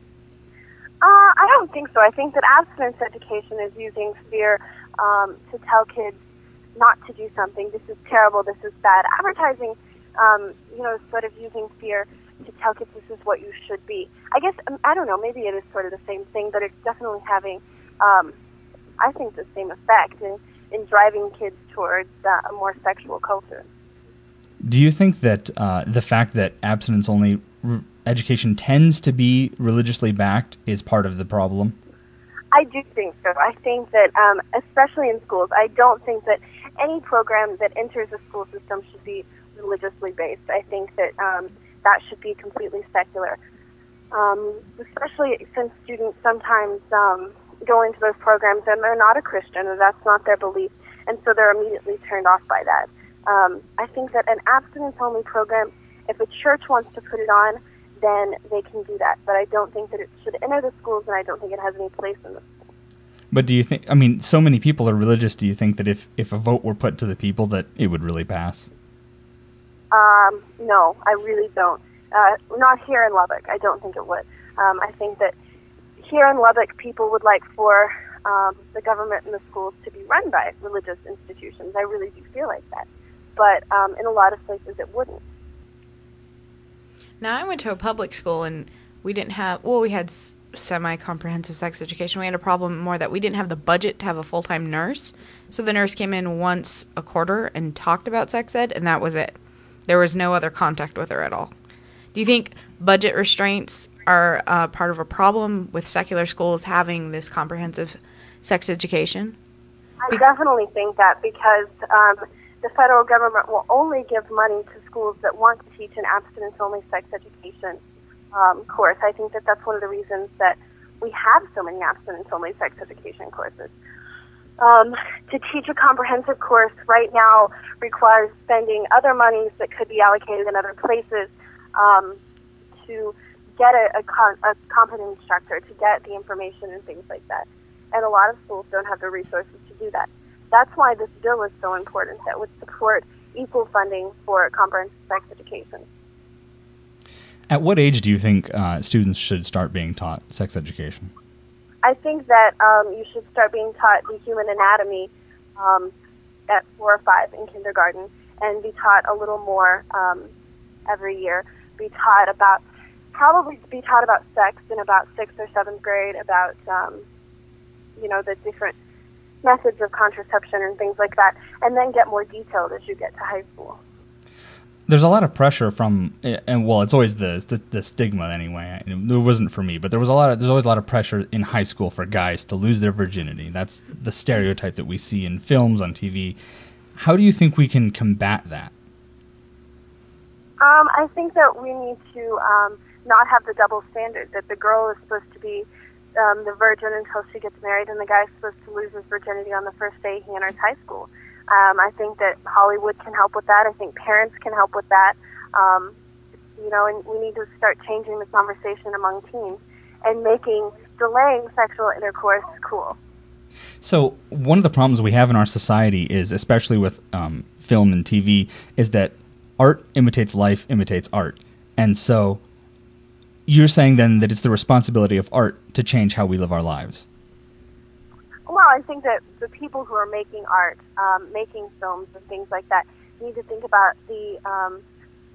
Uh, I don't think so. I think that abstinence education is using fear um, to tell kids not to do something. This is terrible. This is bad. Advertising, um, you know, is sort of using fear to tell kids this is what you should be. I guess, um, I don't know, maybe it is sort of the same thing, but it's definitely having um, I think the same effect in, in driving kids towards uh, a more sexual culture. Do you think that uh, the fact that abstinence-only r- education tends to be religiously backed is part of the problem? I do think so. I think that, um, especially in schools, I don't think that any program that enters a school system should be religiously based. I think that um, that should be completely secular, um, especially since students sometimes um, go into those programs and they're not a Christian, or that's not their belief, and so they're immediately turned off by that. Um, I think that an abstinence-only program, if a church wants to put it on, then they can do that. But I don't think that it should enter the schools, and I don't think it has any place in the schools. But do you think, I mean, so many people are religious, do you think that if, if a vote were put to the people that it would really pass? Um, no, I really don't. Uh, not here in Lubbock. I don't think it would. Um, I think that here in Lubbock, people would like for um, the government and the schools to be run by religious institutions. I really do feel like that. But um, in a lot of places, it wouldn't. Now, I went to a public school, and we didn't have, well, we had semi-comprehensive sex education. We had a problem more that we didn't have the budget to have a full-time nurse. So the nurse came in once a quarter and talked about sex ed, and that was it. There was no other contact with her at all. Do you think budget restraints are uh, part of a problem with secular schools having this comprehensive sex education? I definitely think that, because um, the federal government will only give money to schools that want to teach an abstinence-only sex education um, course. I think that that's one of the reasons that we have so many abstinence-only sex education courses. Um, to teach a comprehensive course right now requires spending other monies that could be allocated in other places um, to get a, a, con- a competent instructor, to get the information and things like that. And a lot of schools don't have the resources to do that. That's why this bill is so important, that would support equal funding for comprehensive sex education. At what age do you think uh, students should start being taught sex education? I think that um, you should start being taught the human anatomy um, at four or five in kindergarten, and be taught a little more um, every year. Be taught about, probably be taught about sex in about sixth or seventh grade, about, um, you know, the different methods of contraception and things like that, and then get more detailed as you get to high school. There's a lot of pressure from, and well, it's always the the, the stigma anyway. It wasn't for me, but there was a lot of there's always a lot of pressure in high school for guys to lose their virginity. That's the stereotype that we see in films, on T V. How do you think we can combat that? Um, I think that we need to um, not have the double standard, that the girl is supposed to be um, the virgin until she gets married, and the guy's supposed to lose his virginity on the first day he enters high school. Um, I think that Hollywood can help with that. I think parents can help with that. Um, you know, and we need to start changing the conversation among teens and making delaying sexual intercourse cool. So one of the problems we have in our society is, especially with um, film and T V, is that art imitates life, imitates art. And so you're saying then that it's the responsibility of art to change how we live our lives. Well, I think that the people who are making art, um, making films and things like that, need to think about the um,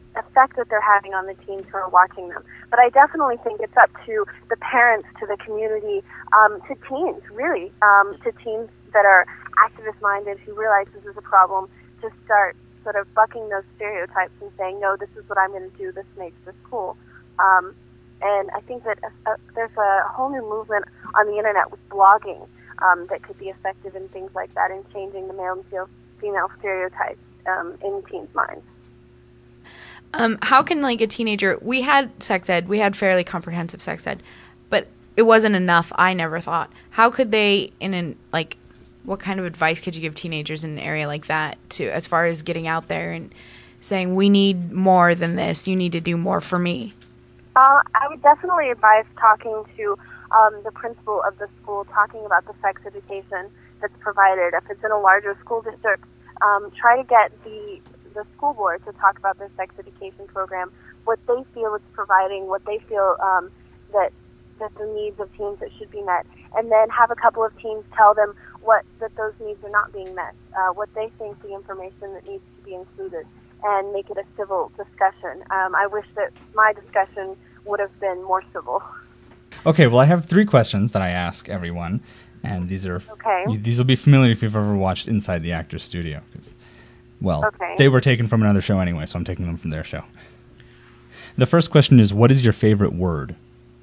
effect that they're having on the teens who are watching them. But I definitely think it's up to the parents, to the community, um, to teens, really, um, to teens that are activist-minded who realize this is a problem, to start sort of bucking those stereotypes and saying, no, this is what I'm going to do, this makes this cool. Um, and I think that a, a, there's a whole new movement on the internet with blogging um, that could be effective in things like that, in changing the male and female stereotypes um, in teens' minds. Um, how can, like, a teenager... We had sex ed. We had fairly comprehensive sex ed. But it wasn't enough, I never thought. How could they, in an, like... What kind of advice could you give teenagers in an area like that, to as far as getting out there and saying, we need more than this, you need to do more for me? Uh, I would definitely advise talking to um, the principal of the school, talking about the sex education that's provided. If it's in a larger school district, um, try to get the the school board to talk about their sex education program, what they feel it's providing, what they feel um, that that the needs of teens that should be met, and then have a couple of teens tell them what that those needs are not being met, uh, what they think the information that needs to be included, and make it a civil discussion. Um, I wish that my discussion would have been more civil. Okay, well, I have three questions that I ask everyone, and these are okay. you, these will be familiar if you've ever watched Inside the Actors Studio, because, well, okay. they were taken from another show anyway, so I'm taking them from their show. The first question is, what is your favorite word?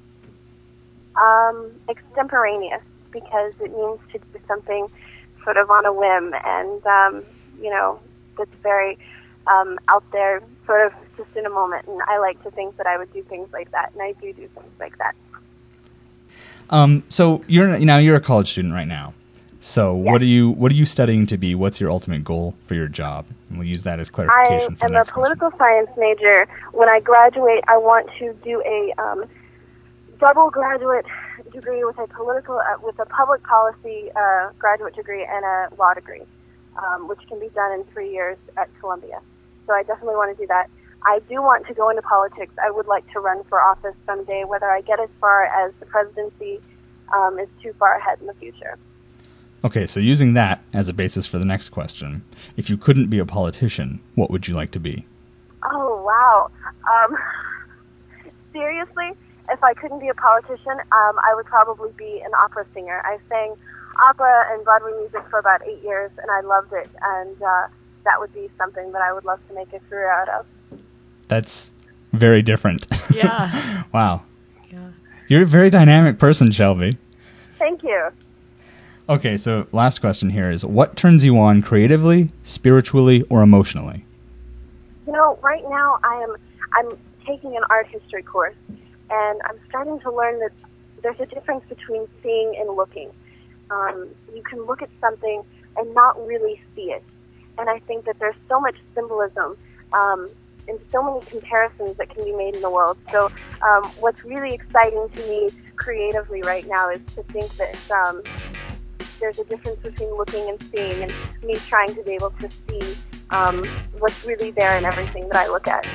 Um, extemporaneous, because it means to do something sort of on a whim, and, um, you know, it's very um, out there, sort of just in a moment, and I like to think that I would do things like that, and I do do things like that. Um, so you're now you're a college student right now. So yes. what are you what are you studying to be? What's your ultimate goal for your job? And we'll use that as clarification. I for am the next a political question. science major. When I graduate, I want to do a um, double graduate degree with a political uh, with a public policy uh, graduate degree and a law degree, um, which can be done in three years at Columbia. So I definitely want to do that. I do want to go into politics. I would like to run for office someday. Whether I get as far as the presidency um, is too far ahead in the future. Okay, so using that as a basis for the next question, if you couldn't be a politician, what would you like to be? Oh, wow. Um, seriously, if I couldn't be a politician, um, I would probably be an opera singer. I sang opera and Broadway music for about eight years, and I loved it, and uh, that would be something that I would love to make a career out of. That's very different. Yeah. Wow. Yeah. You're a very dynamic person, Shelby. Thank you. Okay, so last question here is, what turns you on creatively, spiritually, or emotionally? You know, right now I am I'm taking an art history course, and I'm starting to learn that there's a difference between seeing and looking. Um, you can look at something and not really see it, and I think that there's so much symbolism um, and so many comparisons that can be made in the world. So um, what's really exciting to me creatively right now is to think that um, there's a difference between looking and seeing, and me trying to be able to see um, what's really there in everything that I look at.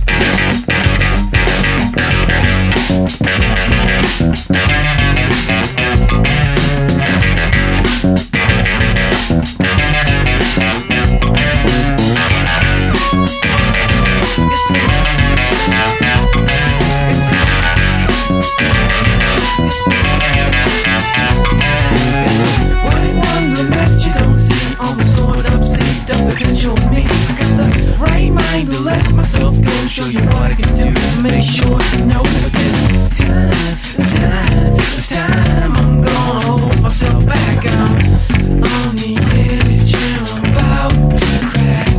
Show you what I can do. Make sure you know that this time, this time, this time I'm gonna hold myself back. I'm on the edge and I'm about to crack.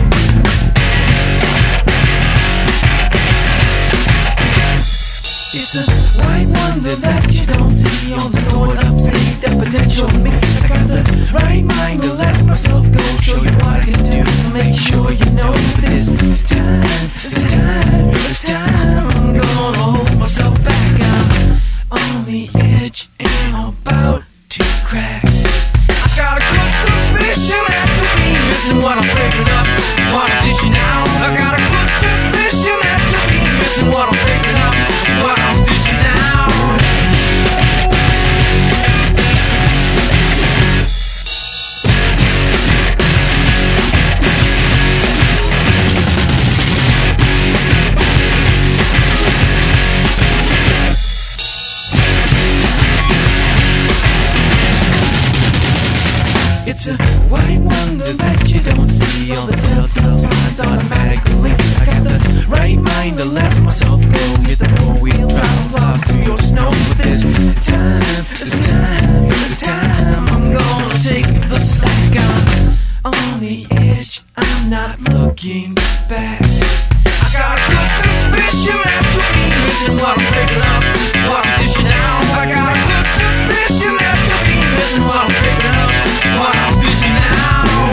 It's a white wonder that you don't see on the stored up seat, the potential me. I got the right mind to let myself go. Show you what I can do. Make sure you know this time, this time, this time I'm gonna hold myself back. I'm on the edge and I'm about to crack. I got a good suspicion after me missing what I'm figuring up, what I'm dishing out. I got a good suspicion after me missing what I'm figuring up, what I'm dishing out. white wonder that you don't see. All the telltale signs automatically. I got the right mind to let myself go. Hit the four-wheel drive, plow through your snow. But this time, this time, this time, I'm gonna take the slack. I'm on the edge, I'm not looking back. I got a good suspicion that you'll be missing what I'm scraping up, what I'm dishing out. I got a good suspicion that you'll be missing what I'm scraping up, what I'm dishing out.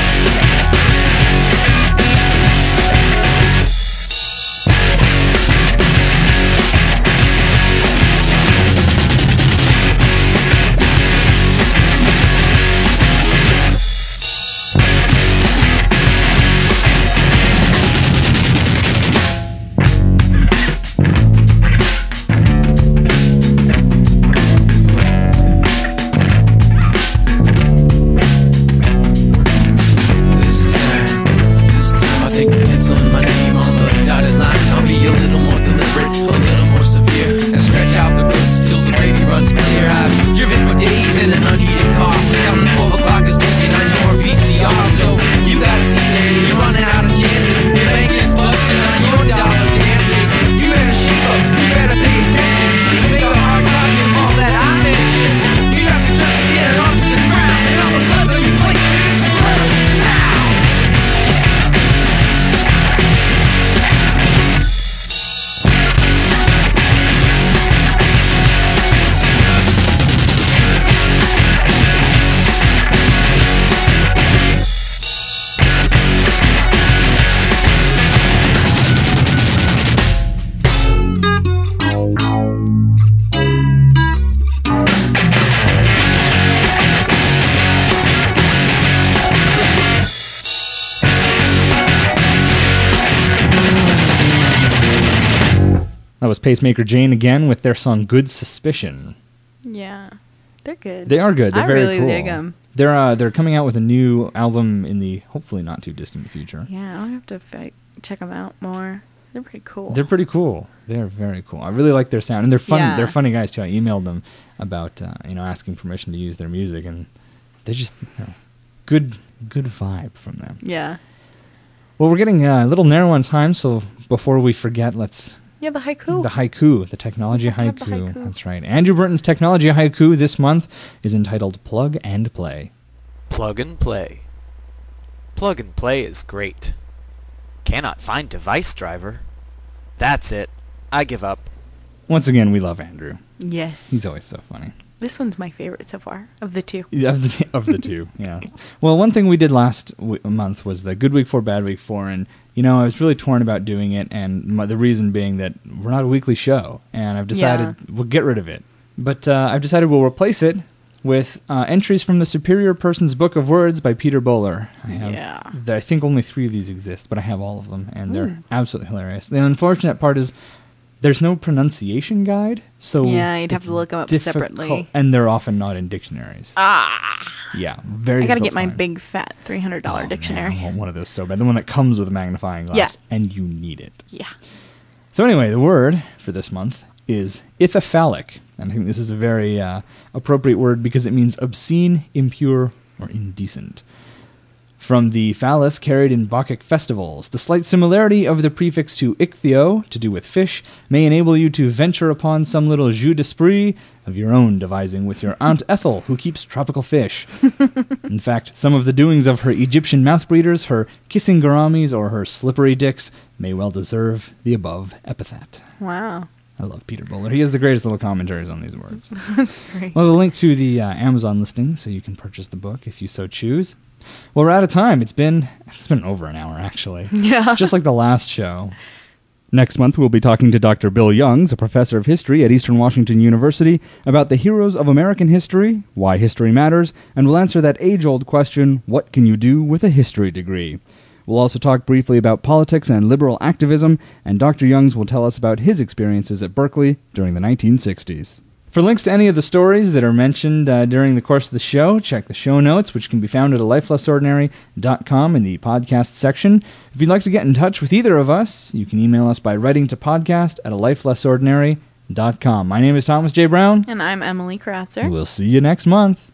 That was Pacemaker Jane again with their song Good Suspicion. Yeah. They're good. They are good. They're I very really cool. dig them. They're, uh, they're coming out with a new album in the hopefully not too distant future. Yeah, I'll have to fi- check them out more. They're pretty cool. They're pretty cool. They're very cool. I really like their sound. And they're fun. Yeah. They're funny guys, too. I emailed them about, uh, you know, asking permission to use their music, and they just, you know, good, good vibe from them. Yeah. Well, we're getting uh, a little narrow on time, so before we forget, let's... Yeah, the haiku. The haiku, the technology We have haiku. the haiku. That's right. Andrew Burton's technology haiku this month is entitled Plug and Play. Plug and play. Plug and play is great. Cannot find device driver. That's it. I give up. Once again, we love Andrew. Yes. He's always so funny. This one's my favorite so far of the two. Yeah, Of the, of the two, yeah. Well, one thing we did last w- month was the Good Week for Bad Week for, and, you know, I was really torn about doing it, and my, the reason being that we're not a weekly show, and I've decided Yeah. we'll get rid of it. But uh, I've decided we'll replace it with uh, entries from the Superior Person's Book of Words by Peter Bowler. I have, Yeah. th- I think only three of these exist, but I have all of them, and they're Ooh. absolutely hilarious. The unfortunate part is there's no pronunciation guide, so Yeah, you'd have it's to look 'em up difficult, separately. and they're often not in dictionaries. Ah. Yeah, very I gotta difficult get to my find. big fat three hundred dollars Oh, dictionary. man, I want one of those so bad. The one that comes with a magnifying glass, Yeah. and you need it. Yeah. So anyway, the word for this month is ithyphallic, and I think this is a very uh, appropriate word because it means obscene, impure, or indecent. From the phallus carried in Bacchic festivals, the slight similarity of the prefix to ichthyo, to do with fish, may enable you to venture upon some little jeu d'esprit of your own devising with your Aunt Ethel, who keeps tropical fish. In fact, some of the doings of her Egyptian mouth-breeders, her kissing gouramis, or her slippery dicks may well deserve the above epithet. Wow. I love Peter Bowler. He has the greatest little commentaries on these words. That's great. We'll have a link to the uh, Amazon listing so you can purchase the book if you so choose. Well, we're out of time. It's been it's been over an hour, actually. Yeah. Just like the last show. Next month, we'll be talking to Doctor Bill Youngs, a professor of history at Eastern Washington University, about the heroes of American history, why history matters, and we'll answer that age-old question, what can you do with a history degree? We'll also talk briefly about politics and liberal activism, and Doctor Youngs will tell us about his experiences at Berkeley during the nineteen sixties. For links to any of the stories that are mentioned uh, during the course of the show, check the show notes, which can be found at a life less ordinary dot com in the podcast section. If you'd like to get in touch with either of us, you can email us by writing to podcast at a life less ordinary dot com. My name is Thomas J. Brown. And I'm Emily Kratzer. We'll see you next month.